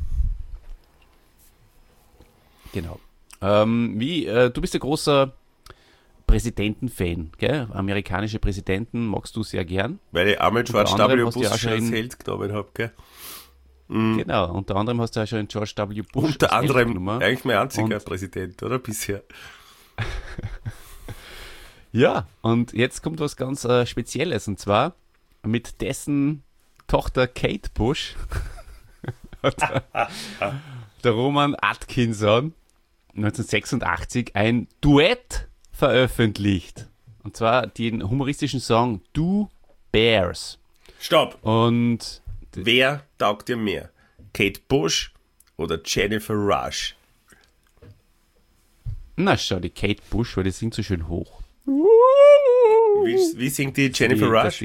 Speaker 1: Genau. Du bist ein großer Präsidenten-Fan, gell? Amerikanische Präsidenten magst du sehr gern.
Speaker 2: Weil ich einmal George
Speaker 1: Unter anderem
Speaker 2: W.
Speaker 1: hast du ja
Speaker 2: Bush
Speaker 1: auch schon
Speaker 2: als
Speaker 1: in-
Speaker 2: Held genommen habe, gell?
Speaker 1: Genau, unter anderem hast du ja schon einen George W. Bush
Speaker 2: Unter
Speaker 1: als Held
Speaker 2: anderem
Speaker 1: genommen.
Speaker 2: eigentlich mein einziger
Speaker 1: Und-
Speaker 2: Präsident, oder? Bisher.
Speaker 1: Ja, und jetzt kommt was ganz Spezielles, und zwar mit dessen Tochter Kate Bush hat der Roman Atkinson 1986 ein Duett veröffentlicht. Und zwar den humoristischen Song Do Bears.
Speaker 2: Stopp!
Speaker 1: Und
Speaker 2: Wer taugt dir mehr? Kate Bush oder Jennifer Rush?
Speaker 1: na schau, die Kate Bush, weil die singt so schön hoch.
Speaker 2: Wie singt die Jennifer Rush?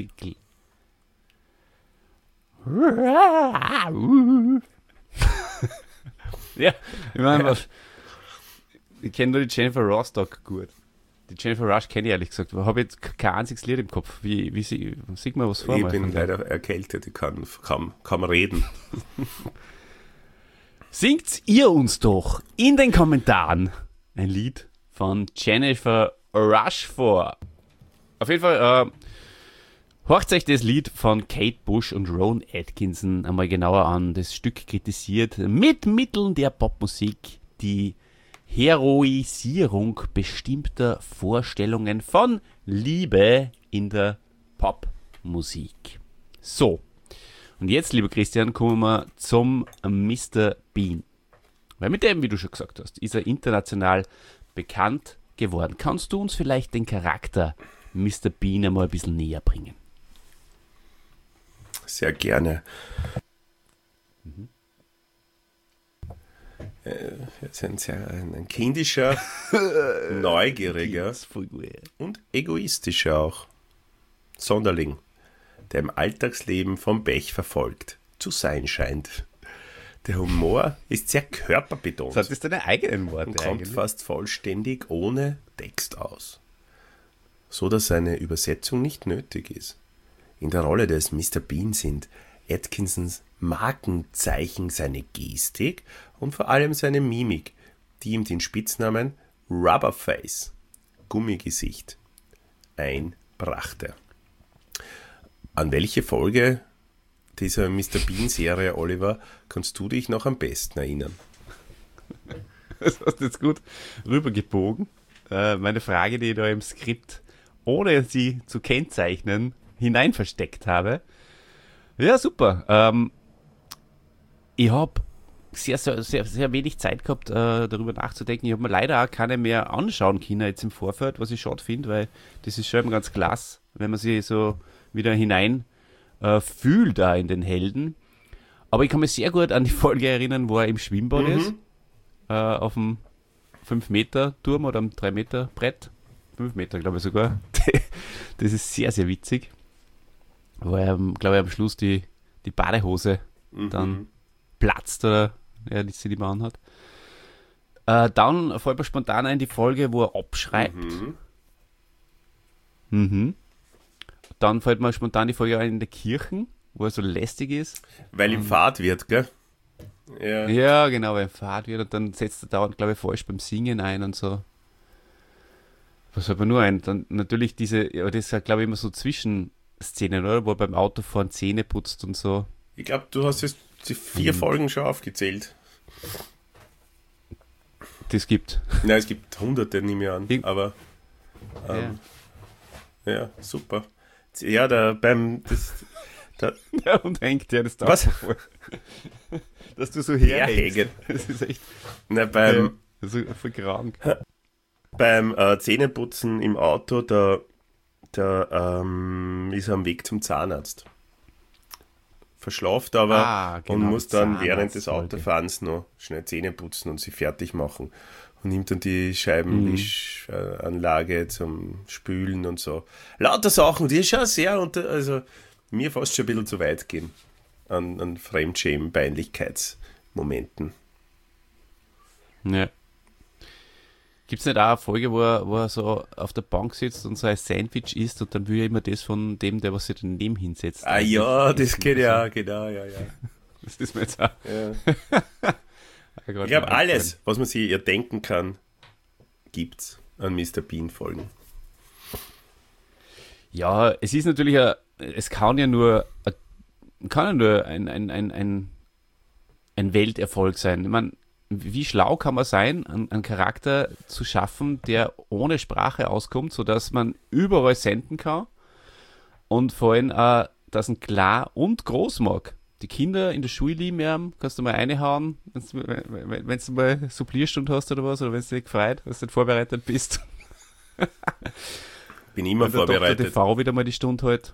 Speaker 1: Ja, ich meine, ich kenne nur die Jennifer Rostock gut. Die Jennifer Rush kenne ich ehrlich gesagt. Habe jetzt kein einziges Lied im Kopf. Sieht man was vor?
Speaker 2: Ich
Speaker 1: mal
Speaker 2: bin
Speaker 1: von der?
Speaker 2: leider erkältet, ich kann kaum reden.
Speaker 1: Singt ihr uns doch in den Kommentaren ein Lied von Jennifer Rush vor. Auf jeden Fall, horcht euch das Lied von Kate Bush und Rowan Atkinson einmal genauer an. Das Stück kritisiert mit Mitteln der Popmusik die Heroisierung bestimmter Vorstellungen von Liebe in der Popmusik. So, und jetzt, lieber Christian, kommen wir zum Mr. Bean. Weil mit dem, wie du schon gesagt hast, ist er international bekannt geworden. Kannst du uns vielleicht den Charakter Mr. Bean einmal ein bisschen näher bringen?
Speaker 2: Sehr gerne. Er ist ein kindischer, neugieriger und egoistischer auch Sonderling, der im Alltagsleben vom Pech verfolgt zu sein scheint. Der Humor ist sehr körperbetont
Speaker 1: Das ist deine eigenen Worte
Speaker 2: und kommt fast vollständig ohne Text aus, so dass eine Übersetzung nicht nötig ist. In der Rolle des Mr. Bean sind Atkinsons Markenzeichen seine Gestik und vor allem seine Mimik, die ihm den Spitznamen Rubberface, Gummigesicht, einbrachte. An welche Folge dieser Mr. Bean-Serie, Oliver, kannst du dich noch am besten erinnern?
Speaker 1: Das hast du jetzt gut rübergebogen. Meine Frage, die ich da im Skript, ohne sie zu kennzeichnen, hinein versteckt habe. Ja, super. Ich habe sehr wenig Zeit gehabt, darüber nachzudenken. Ich habe mir leider auch keine mehr anschauen können jetzt im Vorfeld, was ich schade finde, weil das ist schon ganz klasse, wenn man sich so wieder hinein fühlt da in den Helden. Aber ich kann mich sehr gut an die Folge erinnern, wo er im Schwimmbad ist, auf dem 5-Meter-Turm oder am 3-Meter-Brett. 5 Meter, glaube ich sogar. Das ist sehr, sehr witzig. Wo er, glaube ich, am Schluss die Badehose dann platzt oder er die nicht mehr anhat. Dann fällt mir spontan ein die Folge, wo er abschreibt. Dann fällt mir spontan die Folge ein in der Kirche, wo er so lästig ist.
Speaker 2: Weil ihm Fahrt wird, gell? Ja.
Speaker 1: Ja, genau, weil er Fahrt wird und dann setzt er dauernd, glaube ich, falsch beim Singen ein und so. Was fällt mir nur ein? Dann natürlich aber das ist ja, glaube ich, immer so Zwischenszenen, oder? Wo er beim Autofahren Zähne putzt und so.
Speaker 2: Ich glaube, du hast jetzt die 4 Folgen schon aufgezählt.
Speaker 1: Das gibt.
Speaker 2: Nein, es gibt hunderte, nehme ich an. Aber ja, super. Ja,
Speaker 1: Ja, und hängt ja das da
Speaker 2: Was?
Speaker 1: voll. Dass du so herhängst.
Speaker 2: Herhängen.
Speaker 1: Das ist echt
Speaker 2: So
Speaker 1: voll krank.
Speaker 2: beim Zähneputzen im Auto, da ist er am Weg zum Zahnarzt. Verschlaft aber
Speaker 1: genau,
Speaker 2: und muss dann während des
Speaker 1: Zahnarztfolge.
Speaker 2: Autofahrens noch schnell Zähne putzen und sie fertig machen. Und nimmt dann die Scheibenwischanlage zum Spülen und so. Lauter Sachen, die schon sehr also mir fast schon ein bisschen zu weit gehen an Fremdschämen, Peinlichkeitsmomenten.
Speaker 1: Ja. Gibt es nicht auch eine Folge, wo er so auf der Bank sitzt und so ein Sandwich isst und dann will er immer das von dem, der was sich daneben hinsetzt?
Speaker 2: Ah ja, das geht ja, genau, ja.
Speaker 1: Das ist mir jetzt auch.
Speaker 2: Ja. Ich glaube, alles, was man sich denken kann, gibt's an Mr. Bean-Folgen.
Speaker 1: Ja, es ist natürlich es kann ja nur ein Welterfolg sein. Ich meine, wie schlau kann man sein, einen Charakter zu schaffen, der ohne Sprache auskommt, sodass man überall senden kann und vor allem auch, dass ein klar und groß mag. Die Kinder in der Schule lieben haben, kannst du mal reinhauen, wenn du mal Supplierstunde hast oder was, oder wenn du dich gefreut, dass du nicht vorbereitet bist.
Speaker 2: Bin immer vorbereitet.
Speaker 1: Der TV wieder mal die Stunde halt.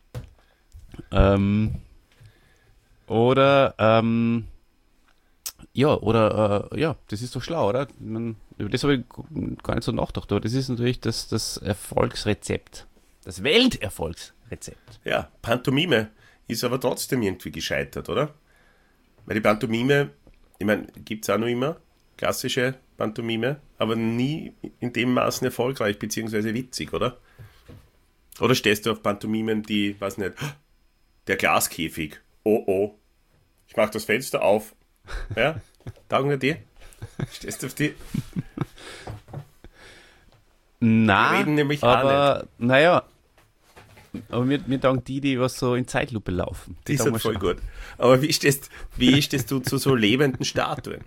Speaker 1: Das ist doch schlau, oder? Über das habe ich gar nicht so nachgedacht, aber das ist natürlich das Erfolgsrezept. Das Welterfolgsrezept.
Speaker 2: Ja, Pantomime ist aber trotzdem irgendwie gescheitert, oder? Weil die Pantomime, ich meine, gibt es auch noch immer, klassische Pantomime, aber nie in dem Maßen erfolgreich bzw. witzig, oder? Oder stehst du auf Pantomimen, die, weiß nicht, der Glaskäfig, oh, ich mach das Fenster auf. Ja, taugen wir die? Stehst du auf die?
Speaker 1: Nein,
Speaker 2: wir reden nämlich
Speaker 1: aber
Speaker 2: auch nicht.
Speaker 1: Naja, aber mir taugen die was so in Zeitlupe laufen.
Speaker 2: Die sind voll gut. Aber wie stehst du zu so lebenden Statuen?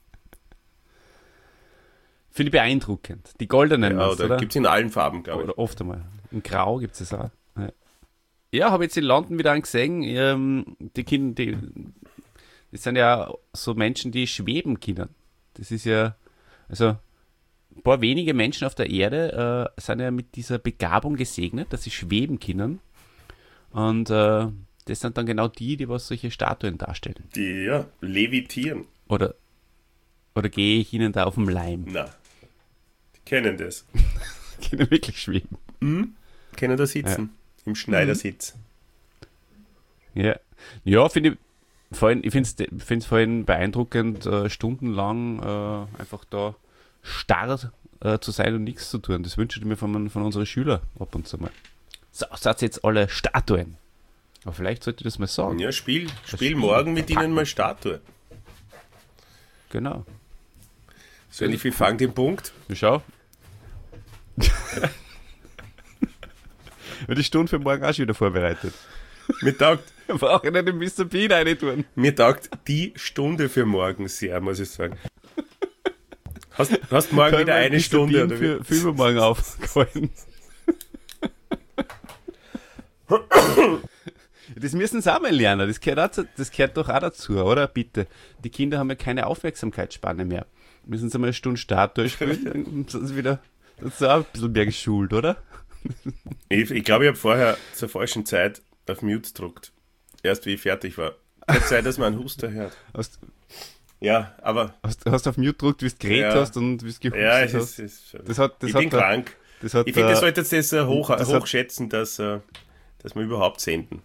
Speaker 1: Finde ich beeindruckend. Die goldenen,
Speaker 2: ja,
Speaker 1: oder?
Speaker 2: Gibt es in allen Farben, glaube ich.
Speaker 1: Oder oft einmal. In Grau gibt es auch. Ja, habe jetzt in London wieder gesehen. Die Kinder, das sind ja so Menschen, die schweben können. Das ist ja, also ein paar wenige Menschen auf der Erde sind ja mit dieser Begabung gesegnet, dass sie schweben können. Und das sind dann genau die was solche Statuen darstellen.
Speaker 2: Die, ja, levitieren.
Speaker 1: Oder gehe ich ihnen da auf den Leim?
Speaker 2: Na, die kennen das.
Speaker 1: Können wirklich schweben.
Speaker 2: Können da sitzen, im Schneidersitz.
Speaker 1: Ja, finde ich. Ich finde es vor allem beeindruckend, stundenlang einfach da starr zu sein und nichts zu tun. Das wünsche ich mir von unseren Schülern ab und zu mal. So, seid jetzt alle Statuen. Aber vielleicht sollte ich das mal sagen.
Speaker 2: Ja, spiel morgen mit ihnen mal Statue.
Speaker 1: Genau.
Speaker 2: So, ich fange den Punkt.
Speaker 1: Schau. Und die Stunde für morgen auch schon wieder vorbereitet.
Speaker 2: Mir taugt.
Speaker 1: Brauche ich nicht den Mr. Bean rein tun.
Speaker 2: Mir taugt die Stunde für morgen sehr, muss ich sagen. Hast morgen wieder eine Stunde?
Speaker 1: Oder für übermorgen aufgehalten. Das müssen sie auch mal lernen. Das gehört doch auch dazu, oder? Bitte. Die Kinder haben ja keine Aufmerksamkeitsspanne mehr. Müssen sie mal eine Stunde Start durchspielen, dann sind sie wieder auch ein bisschen mehr geschult, oder?
Speaker 2: Ich glaube, ich habe vorher zur falschen Zeit auf Mute gedruckt. Erst wie ich fertig war. Kann sein, dass man einen Huster hört. Ja, aber...
Speaker 1: Hast auf Mute gedruckt, wie du geredet hast und wie du gehustet hast?
Speaker 2: Ich bin krank. Ich finde, das sollte jetzt das hochschätzen, dass wir überhaupt senden.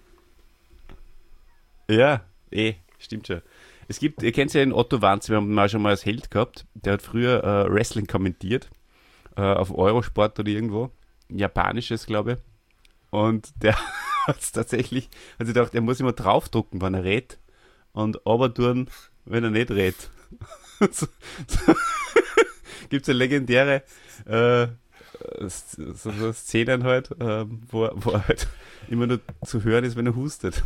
Speaker 1: Ja, stimmt schon. Ihr kennt ja den Otto Wanz, wir haben ihn auch schon mal als Held gehabt. Der hat früher Wrestling kommentiert, auf Eurosport oder irgendwo. Japanisches, glaube ich. Und der hat es tatsächlich, hat sich gedacht, er muss immer draufdrucken, wenn er redet und runtertun, wenn er nicht redet. Gibt es eine legendäre so Szenen halt, wo er halt immer nur zu hören ist, wenn er hustet.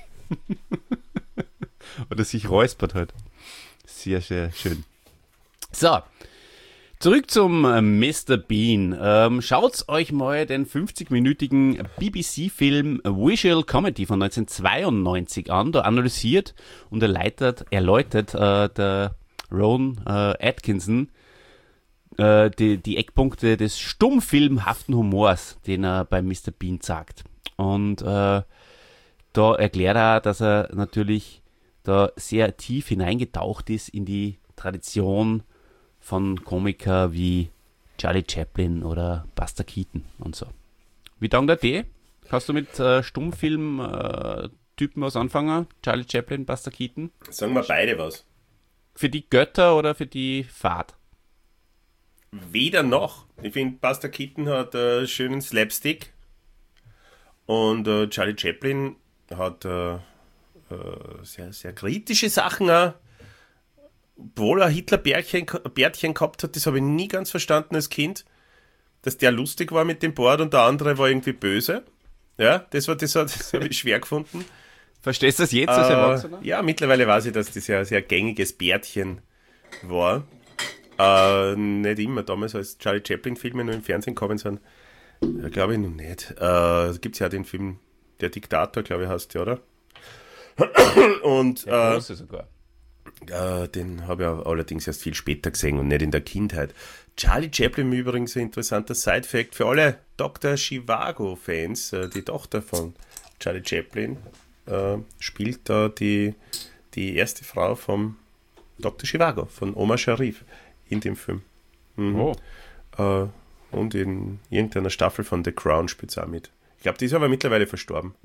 Speaker 1: Oder sich räuspert halt. Sehr, sehr schön. So, zurück zum Mr. Bean. Schaut euch mal den 50-minütigen BBC-Film Visual Comedy von 1992 an. Da analysiert und erläutert der Rowan Atkinson die Eckpunkte des stummfilmhaften Humors, den er bei Mr. Bean sagt. Und da erklärt er, dass er natürlich da sehr tief hineingetaucht ist in die Tradition von Komikern wie Charlie Chaplin oder Buster Keaton und so. Wie taugt der die? Kannst du mit Stummfilm-Typen was anfangen? Charlie Chaplin, Buster Keaton?
Speaker 2: Sagen wir beide was.
Speaker 1: Für die Götter oder für die Fahrt?
Speaker 2: weder noch. Ich finde, Buster Keaton hat schönen Slapstick und Charlie Chaplin hat sehr, sehr kritische Sachen auch. Obwohl er Hitler-Bärtchen gehabt hat, das habe ich nie ganz verstanden als Kind, dass der lustig war mit dem Bart und der andere war irgendwie böse. Ja, das habe ich schwer gefunden.
Speaker 1: Verstehst du das jetzt als Erwachsener?
Speaker 2: Ja, mittlerweile weiß ich, dass das ja ein sehr gängiges Bärtchen war. Nicht immer. Damals, als Charlie Chaplin-Filme nur im Fernsehen gekommen sind, glaube ich noch nicht. Gibt es ja den Film Der Diktator, glaube ich, heißt der, oder? Und
Speaker 1: Der große sogar.
Speaker 2: den habe ich allerdings erst viel später gesehen und nicht in der Kindheit. Charlie Chaplin übrigens ein interessanter Side-Fact für alle Dr. Zhivago-Fans. Die Tochter von Charlie Chaplin spielt da die erste Frau vom Dr. Zhivago, von Omar Sharif in dem Film. Mhm. Oh. Und in irgendeiner Staffel von The Crown spielt sie auch mit. Ich glaube, die ist aber mittlerweile verstorben.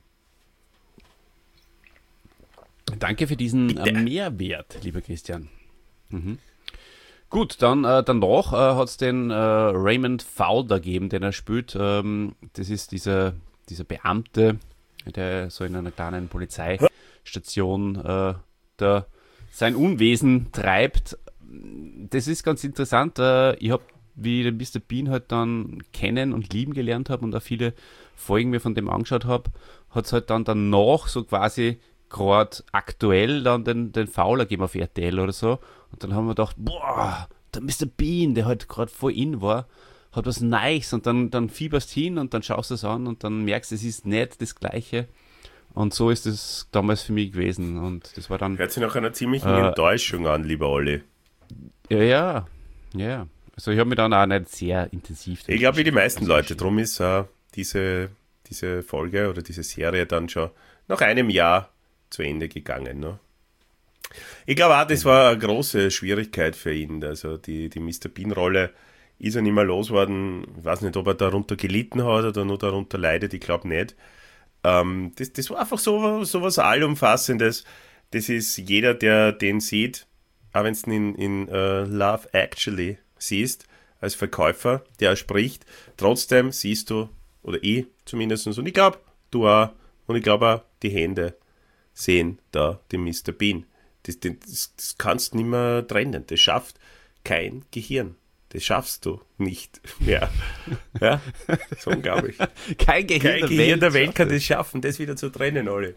Speaker 1: Danke für diesen Mehrwert, lieber Christian. Mhm. Gut, dann danach hat es den Raymond Fowler gegeben, den er spielt. Das ist dieser Beamte, der so in einer kleinen Polizeistation da sein Unwesen treibt. Das ist ganz interessant. Ich habe, wie ich den Mr. Bean halt dann kennen und lieben gelernt habe und auch viele Folgen mir von dem angeschaut habe, hat es halt dann danach so quasi gerade aktuell dann den Fowler gegeben auf RTL oder so. Und dann haben wir gedacht, boah, der Mr. Bean, der halt gerade voll in war, hat was Neues. Und dann fieberst hin und dann schaust du es an und dann merkst, es ist nicht das Gleiche. Und so ist es damals für mich gewesen. Und das war dann...
Speaker 2: Hört sich nach einer ziemlichen Enttäuschung an, lieber Olli.
Speaker 1: Ja. Also ich habe mich dann auch nicht sehr intensiv...
Speaker 2: Ich glaube, wie die meisten Leute. Darum ist diese Folge oder diese Serie dann schon nach einem Jahr zu Ende gegangen. Ne? Ich glaube auch, das war eine große Schwierigkeit für ihn. Also die Mr. Bean-Rolle ist er nicht mehr losgeworden. Ich weiß nicht, ob er darunter gelitten hat oder nur darunter leidet. Ich glaube nicht. Das war einfach so was Allumfassendes. Das ist jeder, der den sieht, auch wenn du ihn in Love Actually siehst, als Verkäufer, der spricht, trotzdem siehst du, oder ich zumindest, und ich glaube, du auch, und ich glaube auch, die Hände sehen da den Mr. Bean. Das kannst du nicht mehr trennen. Das schafft kein Gehirn. Das schaffst du nicht mehr. Ja, das ist unglaublich.
Speaker 1: Kein Gehirn
Speaker 2: der Welt kann das schaffen, das wieder zu trennen, alle.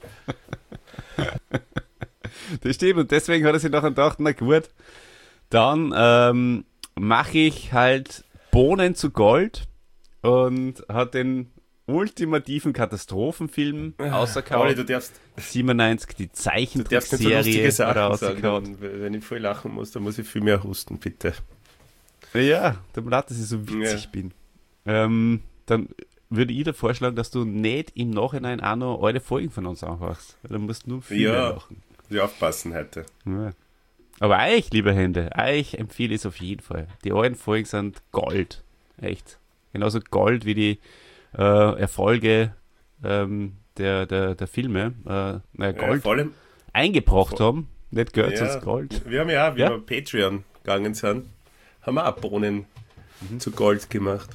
Speaker 1: Das stimmt, und deswegen hat er sich nachher gedacht, na gut, dann mache ich halt Bohnen zu Gold und hat den ultimativen Katastrophenfilm ausgekauft.
Speaker 2: Olli, du darfst
Speaker 1: 97, die Zeichentrickserie
Speaker 2: rausgehauen. Wenn ich voll lachen muss, dann muss ich viel mehr husten, bitte.
Speaker 1: Ja, der Blatt, dass ich so witzig bin. Dann würde ich dir vorschlagen, dass du nicht im Nachhinein auch noch alte Folgen von uns anhörst. Dann musst du nur viel mehr lachen.
Speaker 2: Ja, aufpassen heute.
Speaker 1: Ja. Aber euch, liebe Hände, euch empfehle ich es auf jeden Fall. Die alten Folgen sind Gold. Echt. Genauso Gold wie die Erfolge der Filme. Gold
Speaker 2: vor allem,
Speaker 1: eingebracht haben. Nicht Geld, sondern Gold.
Speaker 2: Wir haben wie wir Patreon gegangen sind, haben wir auch Bohnen zu Gold gemacht.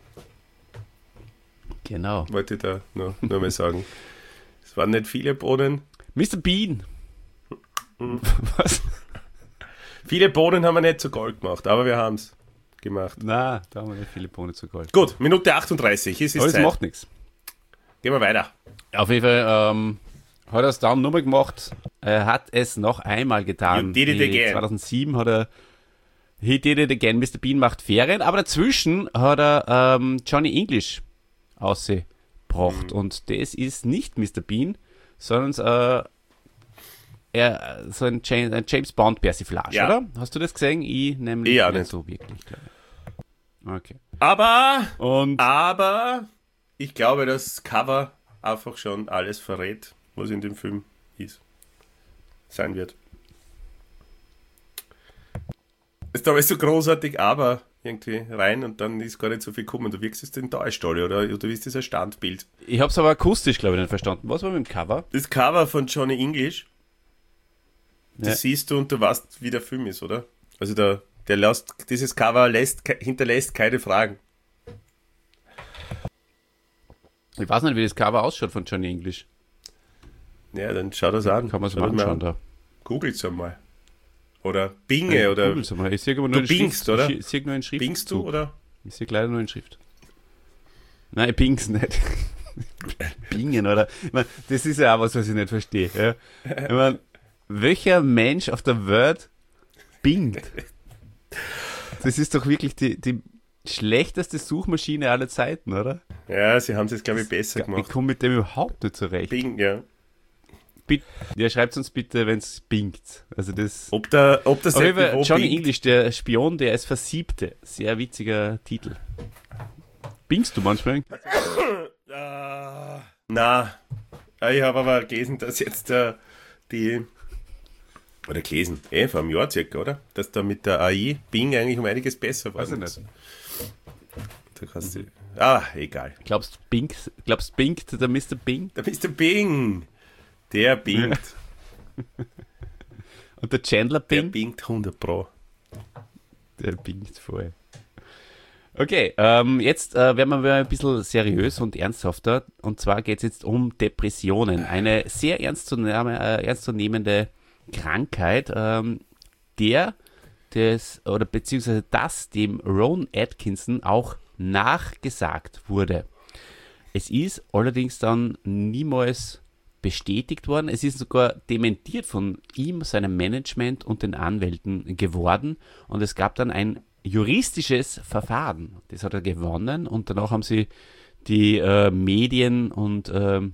Speaker 1: Genau.
Speaker 2: Wollte ich da nur mal sagen. Es waren nicht viele Bohnen.
Speaker 1: Mr. Bean. Was?
Speaker 2: Viele Bohnen haben wir nicht zu Gold gemacht, aber wir haben es gemacht.
Speaker 1: Na, da haben wir nicht viele Bohnen zu Gold.
Speaker 2: Gut, Minute 38. Es ist
Speaker 1: aber das
Speaker 2: Zeit.
Speaker 1: Macht nichts.
Speaker 2: Gehen wir weiter.
Speaker 1: Auf jeden Fall hat er es dann nochmal gemacht. Er hat es noch einmal getan.
Speaker 2: You did it again.
Speaker 1: 2007 hat er He did it again. Mr. Bean macht Ferien. Aber dazwischen hat er Johnny English ausgebracht. Und das ist nicht Mr. Bean, sondern so ein James Bond Persiflage, oder? Hast du das gesehen? Ich nämlich nicht so wirklich, glaube ich. Okay.
Speaker 2: Aber ich glaube, das Cover einfach schon alles verrät, was in dem Film sein wird. Ist aber so großartig, aber irgendwie rein und dann ist gar nicht so viel gekommen. Du wirkst jetzt enttäuscht, oder wie ist das ein Standbild?
Speaker 1: Ich habe es aber akustisch, glaube ich, nicht verstanden. Was war mit dem Cover?
Speaker 2: Das Cover von Johnny English, das siehst du und du weißt, wie der Film ist, oder? Also der Dieses Cover hinterlässt keine Fragen.
Speaker 1: Ich weiß nicht, wie das Cover ausschaut von Johnny English.
Speaker 2: Ja, dann schau das an.
Speaker 1: Kann man es mal anschauen da.
Speaker 2: Google's einmal. Oder Binge, oder...
Speaker 1: Google's einmal. Ich sehe aber nur
Speaker 2: Du bingst, oder?
Speaker 1: Ich sehe nur in Schrift.
Speaker 2: Bingst du, oder?
Speaker 1: Ich sehe leider nur in Schrift. Nein, ich bing's nicht. Bingen, oder? Ich meine, das ist ja auch was ich nicht verstehe. Ja? Ich meine, welcher Mensch auf der Welt bingt? Das ist doch wirklich die schlechteste Suchmaschine aller Zeiten, oder?
Speaker 2: Ja, sie haben es jetzt, glaube ich, besser gemacht.
Speaker 1: Ich komme mit dem überhaupt nicht zurecht.
Speaker 2: Bing, ja.
Speaker 1: Ja, schreibt uns bitte, wenn es bingt. Also das.
Speaker 2: Ob das
Speaker 1: Johnny English, der Spion, der es versiebte. Sehr witziger Titel. Bingst du manchmal?
Speaker 2: Na, ich habe aber gelesen, dass jetzt vor einem Jahr circa, oder? Dass da mit der AI Bing eigentlich um einiges besser war.
Speaker 1: Weiß ich nicht.
Speaker 2: Da kannst du, egal.
Speaker 1: Glaubst bingt der Mr. Bing?
Speaker 2: Der Mr. Bing, der bingt.
Speaker 1: Und der Chandler
Speaker 2: Der
Speaker 1: Bing?
Speaker 2: bingt 100 Pro.
Speaker 1: Der bingt voll. Okay, jetzt werden wir wieder ein bisschen seriös und ernsthafter. Und zwar geht es jetzt um Depressionen. Eine sehr ernstzunehmende Krankheit, beziehungsweise das dem Rowan Atkinson auch nachgesagt wurde. Es ist allerdings dann niemals bestätigt worden. Es ist sogar dementiert von ihm, seinem Management und den Anwälten geworden. Und es gab dann ein juristisches Verfahren. Das hat er gewonnen und danach haben sie die Medien und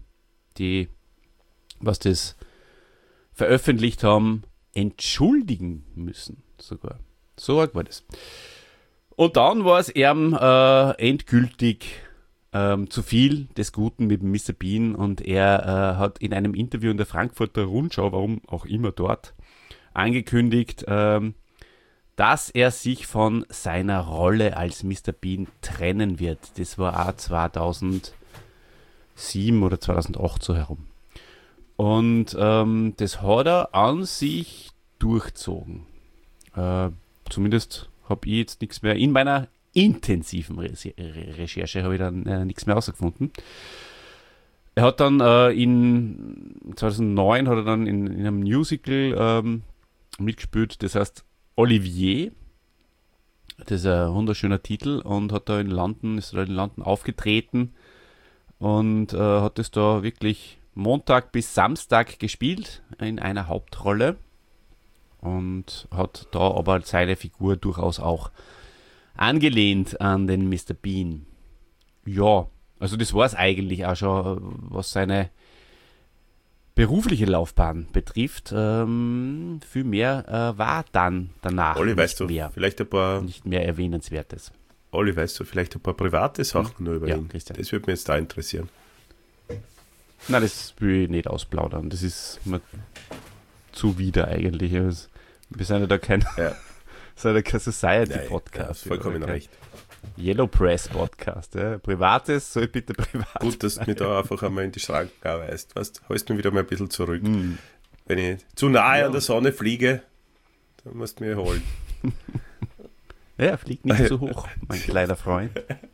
Speaker 1: was das veröffentlicht haben, entschuldigen müssen sogar. So arg war das. Und dann war es ihm endgültig zu viel des Guten mit Mr. Bean und er hat in einem Interview in der Frankfurter Rundschau, warum auch immer dort, angekündigt, dass er sich von seiner Rolle als Mr. Bean trennen wird. Das war auch 2007 oder 2008 so herum. Und das hat er an sich durchzogen. Zumindest habe ich jetzt nichts mehr. In meiner intensiven Recherche habe ich dann nichts mehr herausgefunden. Er hat dann in 2009 hat er dann in einem Musical mitgespielt, das heißt Olivier. Das ist ein wunderschöner Titel und ist da in London aufgetreten und hat das da wirklich Montag bis Samstag gespielt in einer Hauptrolle und hat da aber seine Figur durchaus auch angelehnt an den Mr. Bean. Ja, also das war es eigentlich auch schon, was seine berufliche Laufbahn betrifft. Viel mehr war dann danach
Speaker 2: Olli, weißt du, vielleicht
Speaker 1: nicht mehr Erwähnenswertes.
Speaker 2: Olli, weißt du, vielleicht ein paar private Sachen nur über ihn?
Speaker 1: Christian.
Speaker 2: Das würde mich jetzt da interessieren.
Speaker 1: Nein, das will ich nicht ausplaudern. Das ist mir zuwider eigentlich. Wir sind ja da kein Society-Podcast.
Speaker 2: Ja, vollkommen recht.
Speaker 1: Yellow Press Podcast. Ja. Privates soll bitte privat
Speaker 2: Gut, dass du mich da einfach einmal in die Schranken weist. Weißt, holst du mich wieder mal ein bisschen zurück. Wenn ich zu nahe an der Sonne fliege, dann musst du mich holen.
Speaker 1: Ja, fliegt nicht so hoch, mein kleiner Freund.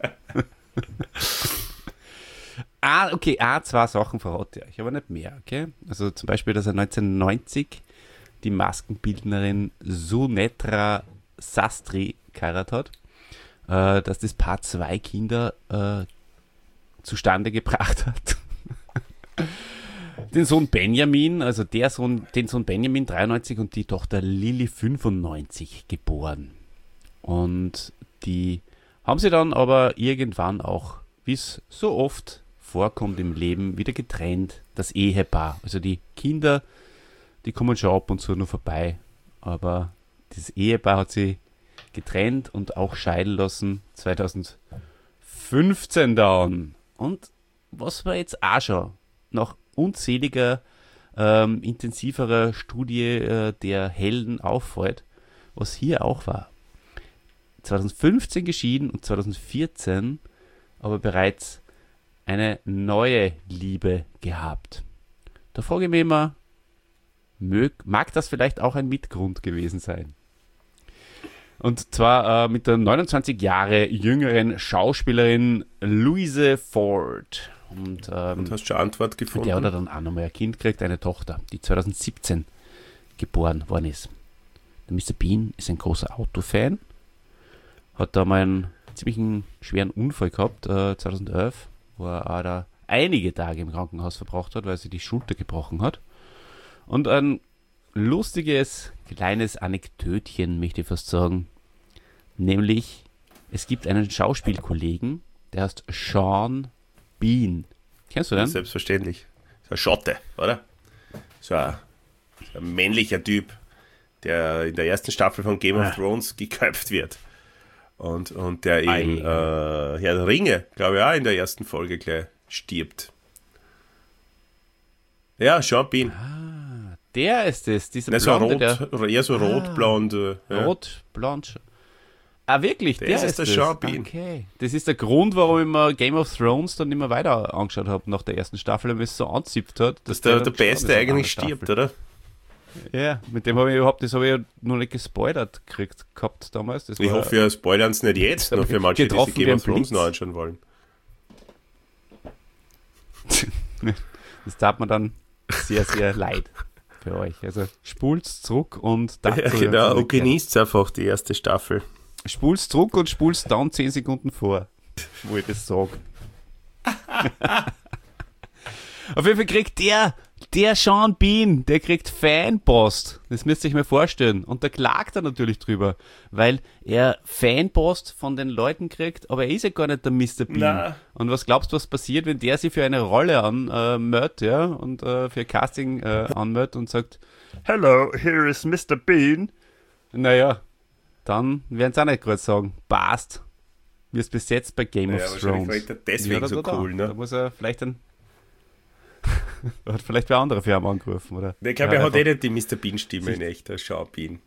Speaker 1: Okay, zwei Sachen verrate ich euch, aber nicht mehr, okay? Also zum Beispiel, dass er 1990 die Maskenbildnerin Sunetra Sastry geheiratet hat, dass das Paar 2 Kinder zustande gebracht hat. Den Sohn Benjamin, also den Sohn Benjamin 93 und die Tochter Lilly 95 geboren. Und die haben sie dann aber irgendwann auch, wie es so oft vorkommt im Leben, wieder getrennt, das Ehepaar. Also die Kinder, die kommen schon ab und zu nur vorbei, aber das Ehepaar hat sie getrennt und auch scheiden lassen 2015 dann. Und was war jetzt auch schon nach unzähliger intensiverer Studie der Helden auffällt, was hier auch war. 2015 geschieden und 2014 aber bereits eine neue Liebe gehabt. Da frage ich mich immer, mag das vielleicht auch ein Mitgrund gewesen sein? Und zwar mit der 29 Jahre jüngeren Schauspielerin Louise Ford. Und
Speaker 2: hast du schon Antwort gefunden?
Speaker 1: der hat er dann auch nochmal ein Kind gekriegt, eine Tochter, die 2017 geboren worden ist. Der Mr. Bean ist ein großer Autofan, hat da mal einen ziemlich schweren Unfall gehabt, 2011, wo er auch da einige Tage im Krankenhaus verbracht hat, weil er sich die Schulter gebrochen hat. Und ein lustiges, kleines Anekdötchen, möchte ich fast sagen, nämlich, es gibt einen Schauspielkollegen, der heißt Sean Bean. Kennst du den?
Speaker 2: Selbstverständlich. So ein Schotte, oder? So ein männlicher Typ, der in der ersten Staffel von Game of Thrones geköpft wird. Und der in Herr der Ringe, glaube ich, auch in der ersten Folge gleich stirbt. Ja, Sean Bean.
Speaker 1: Der ist es, dieser
Speaker 2: Na, so
Speaker 1: Blonde,
Speaker 2: rot, eher so rot-blond. Ja.
Speaker 1: Rot-blond. Ah, wirklich?
Speaker 2: Der ist der Sean Bean.
Speaker 1: Okay. Das ist der Grund, warum ich mir Game of Thrones dann immer weiter angeschaut habe nach der ersten Staffel, weil es so anzipft hat.
Speaker 2: Dass der Beste eigentlich stirbt, oder?
Speaker 1: Ja, mit dem habe ich das habe ich ja noch nicht gespoilert gehabt damals. Das
Speaker 2: ich hoffe, wir spoilern es nicht jetzt, nur für manche, die sich Game of Thrones noch anschauen wollen.
Speaker 1: Das tat mir dann sehr, sehr leid für euch. Also spult's zurück und
Speaker 2: ja, genau, und genießt einfach die erste Staffel.
Speaker 1: Spul's zurück und spul's dann 10 Sekunden vor, wo ich das sage. Auf jeden Fall kriegt der Sean Bean, der kriegt Fanpost. Das müsst ihr euch mal vorstellen. Und da klagt er natürlich drüber, weil er Fanpost von den Leuten kriegt, aber er ist ja gar nicht der Mr. Bean.
Speaker 2: Na.
Speaker 1: Und was glaubst du, was passiert, wenn der sich für eine Rolle anmeldet, ja, und für Casting anmeldet und sagt, Hello, here is Mr. Bean. Naja, dann werden sie auch nicht gerade sagen, passt. Wirst besetzt bei Game of Thrones.
Speaker 2: Wahrscheinlich war er deswegen so cool, ne?
Speaker 1: Da muss er vielleicht hat vielleicht bei anderen Firmen angerufen, oder?
Speaker 2: Ich glaube, er hat nicht die Mr. Bean-Stimme in echt, der Sean Bean.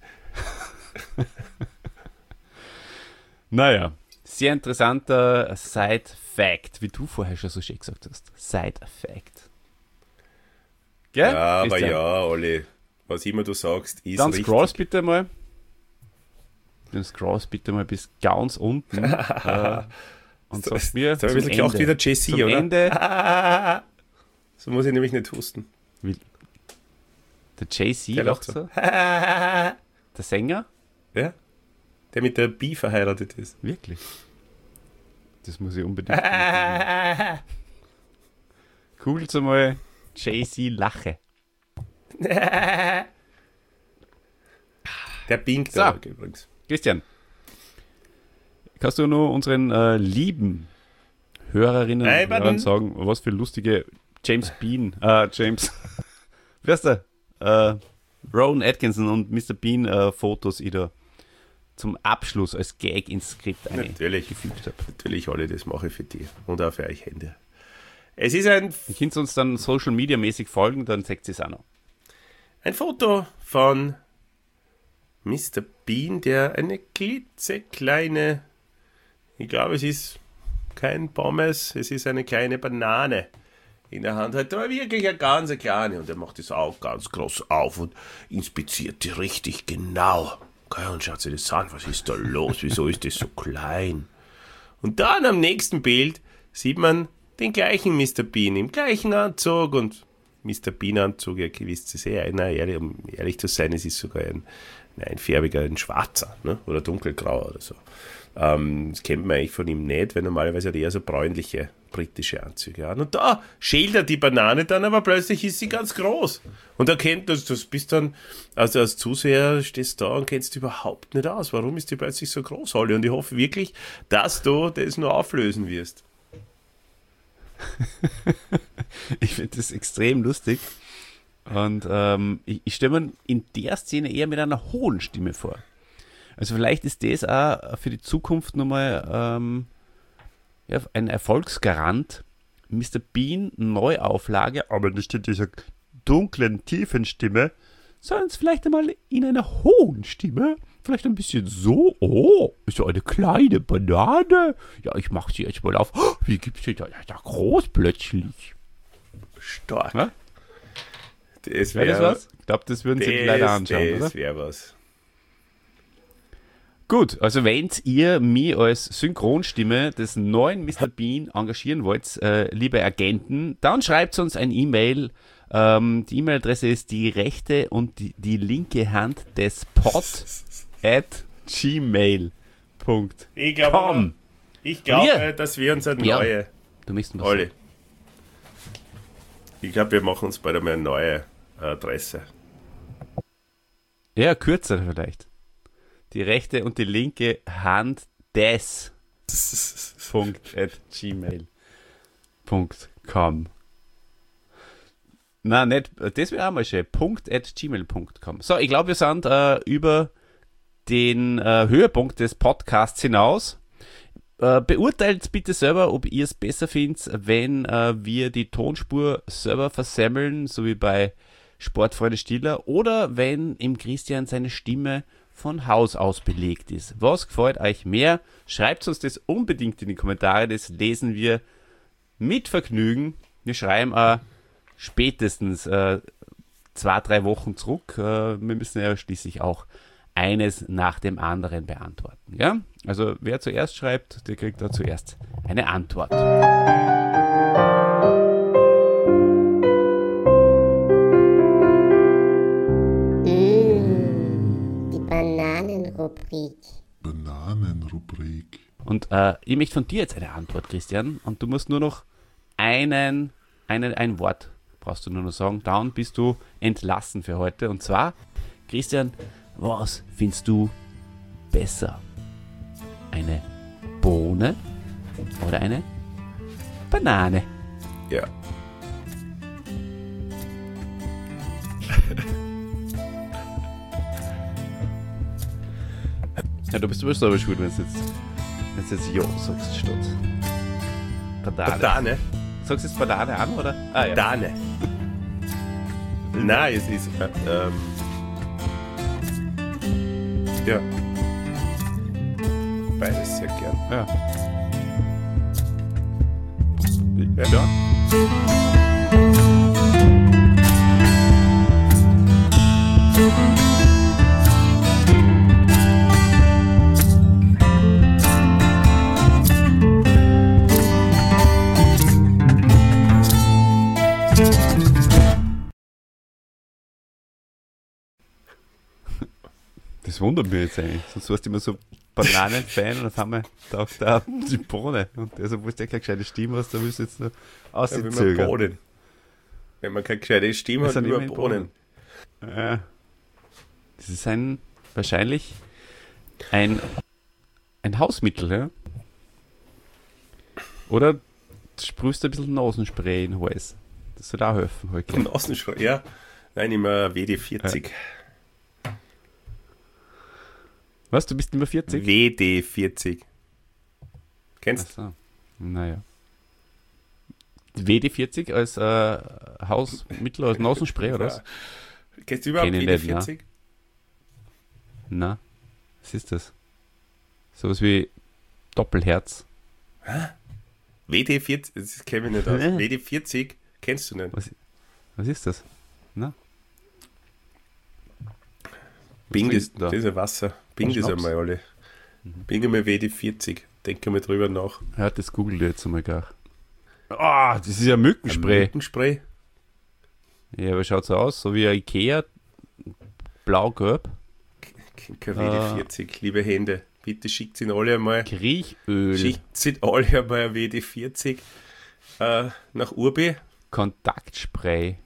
Speaker 1: Naja, sehr interessanter Side-Fact, wie du vorher schon so schön gesagt hast. Side-Fact. Gell?
Speaker 2: Ja, aber
Speaker 1: Christian?
Speaker 2: ja, Olli, was immer du sagst, ist
Speaker 1: Dann
Speaker 2: richtig.
Speaker 1: scrollst bitte mal. Dann scrollst bitte mal bis ganz unten. Und sagst mir
Speaker 2: so ein bisschen gelacht wie der JC,
Speaker 1: zum
Speaker 2: oder?
Speaker 1: Ende.
Speaker 2: So muss ich nämlich nicht husten.
Speaker 1: Der JC
Speaker 2: Der
Speaker 1: lacht
Speaker 2: lacht
Speaker 1: so. Der Sänger?
Speaker 2: Ja? Der mit der B verheiratet ist.
Speaker 1: Wirklich? Das muss ich unbedingt. Googelt mal JC Lache.
Speaker 2: Der Pink
Speaker 1: So.
Speaker 2: da übrigens.
Speaker 1: Christian, kannst du nur unseren lieben Hörerinnen und Hörern sagen, was für lustige James Bean, wie heißt der? Rowan Atkinson und Mr. Bean Fotos ich da zum Abschluss als Gag ins Skript
Speaker 2: gefügt habe. Natürlich, Olli, das mache ich für dich und auch für euch Hände. Es ist ein...
Speaker 1: Ihr könnt uns dann Social Media mäßig folgen, dann zeigt es auch noch.
Speaker 2: Ein Foto von Mr. Bean, der eine klitzekleine, ich glaube, es ist kein Pommes, es ist eine kleine Banane in der Hand hat, aber wirklich eine ganz kleine, und er macht das auch ganz groß auf und inspiziert die richtig genau. Okay, und schaut sich das an, was ist da los, wieso ist das so klein? Und dann am nächsten Bild sieht man den gleichen Mr. Bean im gleichen Anzug, und Mr. Bean Anzug, ihr wisst es eh, nein, um ehrlich zu sein, es ist sogar ein einfärbiger, ein schwarzer, ne? Oder dunkelgrauer oder so. Das kennt man eigentlich von ihm nicht, weil normalerweise hat er eher so bräunliche britische Anzüge an. Und da schält er die Banane dann, aber plötzlich ist sie ganz groß. Und er kennt das, du bist dann, also als Zuseher stehst da und kennst überhaupt nicht aus. Warum ist die plötzlich so groß, Holly? Und ich hoffe wirklich, dass du das nur auflösen wirst.
Speaker 1: Ich finde das extrem lustig. Und ich stelle mir in der Szene eher mit einer hohen Stimme vor. Also vielleicht ist das auch für die Zukunft nochmal ein Erfolgsgarant. Mr. Bean Neuauflage, aber nicht in dieser dunklen, tiefen Stimme, sondern es vielleicht einmal in einer hohen Stimme. Vielleicht ein bisschen so, ist ja eine kleine Banane. Ja, ich mache sie jetzt mal auf. Oh, wie gibt's denn da groß plötzlich?
Speaker 2: Stark.
Speaker 1: Ja?
Speaker 2: Das
Speaker 1: wäre das was? Ich glaube, das würden Sie leider anschauen, oder?
Speaker 2: Das wäre was.
Speaker 1: Gut, also wenn ihr mich als Synchronstimme des neuen Mr. Bean engagieren wollt, liebe Agenten, dann schreibt uns ein E-Mail. Die E-Mail-Adresse ist die rechte und die linke Hand des Pod at gmail.com.
Speaker 2: Ich glaube, dass wir uns eine neue...
Speaker 1: Du möchtest was
Speaker 2: Olli. Ich glaube, wir machen uns bald einmal eine neue Adresse.
Speaker 1: Ja, kürzer vielleicht. Die rechte und die linke Hand des at gmail.com. Na, nicht, das wäre auch mal schön. at gmail.com. So, ich glaube, wir sind über den Höhepunkt des Podcasts hinaus. Beurteilt bitte selber, ob ihr es besser findet, wenn wir die Tonspur selber versemmeln, so wie bei Sportfreunde Stiller, oder wenn im Christian seine Stimme von Haus aus belegt ist. Was gefällt euch mehr? Schreibt uns das unbedingt in die Kommentare, das lesen wir mit Vergnügen. Wir schreiben spätestens 2-3 Wochen zurück. Wir müssen ja schließlich auch eines nach dem anderen beantworten. Ja? Also wer zuerst schreibt, der kriegt da zuerst eine Antwort.
Speaker 4: Die Bananenrubrik.
Speaker 1: Und ich möchte von dir jetzt eine Antwort, Christian. Und du musst nur noch ein Wort brauchst du nur noch sagen. Dann bist du entlassen für heute. Und zwar, Christian, was findest du besser? Eine Bohne oder eine Banane?
Speaker 2: Ja.
Speaker 1: Ja, du bist selber schuld, wenn du jetzt ja sagst, statt
Speaker 2: Banane.
Speaker 1: Sagst du jetzt Banane an, oder? Ah, ja.
Speaker 2: Banane. Nein, es ist... ja. Beides sehr gern.
Speaker 1: Ja.
Speaker 2: Ja.
Speaker 1: Das wundert mich jetzt eigentlich. Sonst warst du immer so Bananen-Fan und auf einmal taucht da die Bohne. Und also, wo du ja keine gescheite Stimme hast, da willst du jetzt nur auszögern.
Speaker 2: Wenn man keine gescheite Stimme hat, über Bohnen.
Speaker 1: Ja. Das ist wahrscheinlich ein Hausmittel, ja? Oder du sprühst ein bisschen Nasenspray in den Hals. Das soll auch helfen heute.
Speaker 2: Nasenspray, ja. Nein, immer WD-40.
Speaker 1: Ja. Was, du bist immer 40?
Speaker 2: WD-40. Kennst du?
Speaker 1: Achso, naja. WD-40 als Hausmittel, als Nasenspray, oder was?
Speaker 2: Kennst du überhaupt WD-40?
Speaker 1: Nicht, na, was ist das? Sowas wie Doppelherz.
Speaker 2: Hä? WD-40, das kenne ich nicht aus. WD-40 kennst du nicht.
Speaker 1: Was ist das? Na?
Speaker 2: Bing das ist ein Wasser. Bing das einmal alle. Bing einmal WD-40. Denke mal drüber nach.
Speaker 1: Ja, das googelt jetzt einmal gar. Ah, das ist ja Mückenspray.
Speaker 2: Mückenspray?
Speaker 1: Ja, aber schaut so aus, so wie ein Ikea, blau-gelb.
Speaker 2: Kein WD-40, liebe Hände. Bitte schickt ihn alle einmal.
Speaker 1: Kriechöl.
Speaker 2: Schickt ihn alle einmal ein WD-40 nach Urbi.
Speaker 1: Kontaktspray.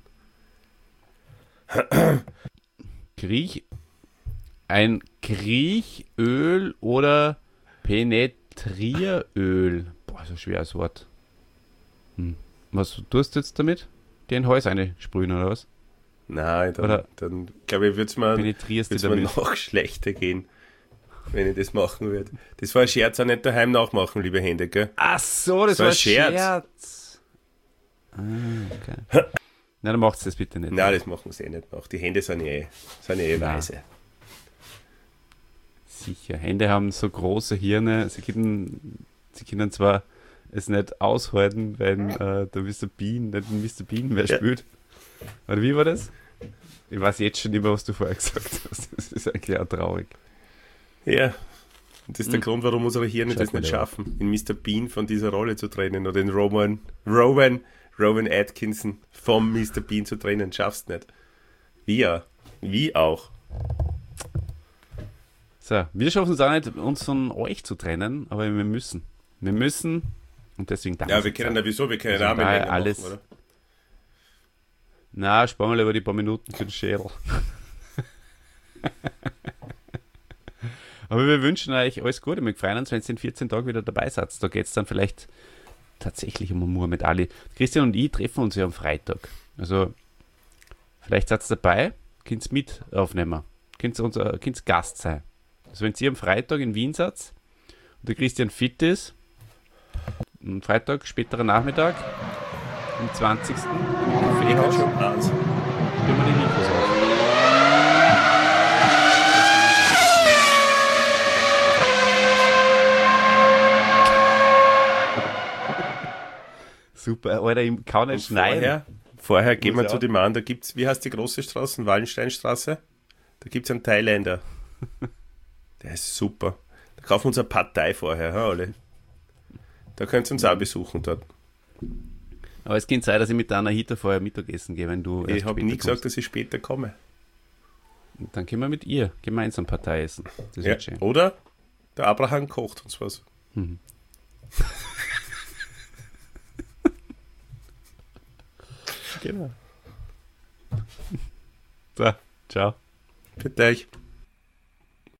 Speaker 1: Ein Kriechöl oder Penetrieröl. Boah, so ein schweres Wort. Was tust du jetzt damit? Dir in den Hals einsprühen oder was?
Speaker 2: Nein, dann glaube ich, würde es mir noch schlechter gehen, wenn ich das machen würde. Das war ein Scherz, auch nicht daheim nachmachen, liebe Hände, gell?
Speaker 1: Ach so, das war ein Scherz. Ah, okay. Nein, dann macht es das bitte nicht.
Speaker 2: Nein, das machen sie nicht nach. Die Hände sind weise.
Speaker 1: Sicher. Hände haben so große Hirne. Sie können zwar es nicht aushalten, wenn der Mr. Bean nicht ein Mr. Bean mehr spielt. Oder wie war das? Ich weiß jetzt schon nicht mehr, was du vorher gesagt hast. Das ist eigentlich auch traurig.
Speaker 2: Ja, Und das ist der Grund, warum unsere Hirne das nicht schaffen, in Mr. Bean von dieser Rolle zu trennen oder in Rowan Atkinson vom Mr. Bean zu trennen. Schaffst nicht. Wie auch.
Speaker 1: So, wir schaffen es auch nicht, uns von euch zu trennen, aber wir müssen. Wir müssen und deswegen danke.
Speaker 2: Ja, wir können ja wieso, wir können Rahmen länger
Speaker 1: alles
Speaker 2: machen, oder?
Speaker 1: Na, sparen wir lieber die paar Minuten für den Schädel. Aber wir wünschen euch alles Gute. Wir freuen uns, wenn ihr in 14 Tagen wieder dabei seid. Da geht es dann vielleicht tatsächlich um Muhammad Ali. Christian und ich treffen uns ja am Freitag. Also, vielleicht seid ihr dabei, könnt mit aufnehmen. Könnt Gast sein. Also, wenn ihr am Freitag in Wien seid und der Christian fit ist, am Freitag, späterer Nachmittag, am 20. im Kaffeehaus,
Speaker 2: schon eins.
Speaker 1: nehmen wir die Mikros auf. Super, Alter, ich kann nicht schneiden.
Speaker 2: Vorher gehen wir zu dem Mann, da gibt's, wie heißt die große Straße? Wallensteinstraße? Da gibt es einen Thailänder. Der ist super. Da kaufen wir uns eine Partei vorher, alle. Da könnt ihr uns auch besuchen dort.
Speaker 1: Aber es kann sein, dass ich mit der Anahita vorher Mittagessen gehe, wenn du.
Speaker 2: Ich habe nie gesagt, dass ich später komme.
Speaker 1: Dann können wir mit ihr gemeinsam Partei essen. Das wird schön.
Speaker 2: Oder der Abraham kocht uns was.
Speaker 1: Genau. So, ciao.
Speaker 2: Für dich.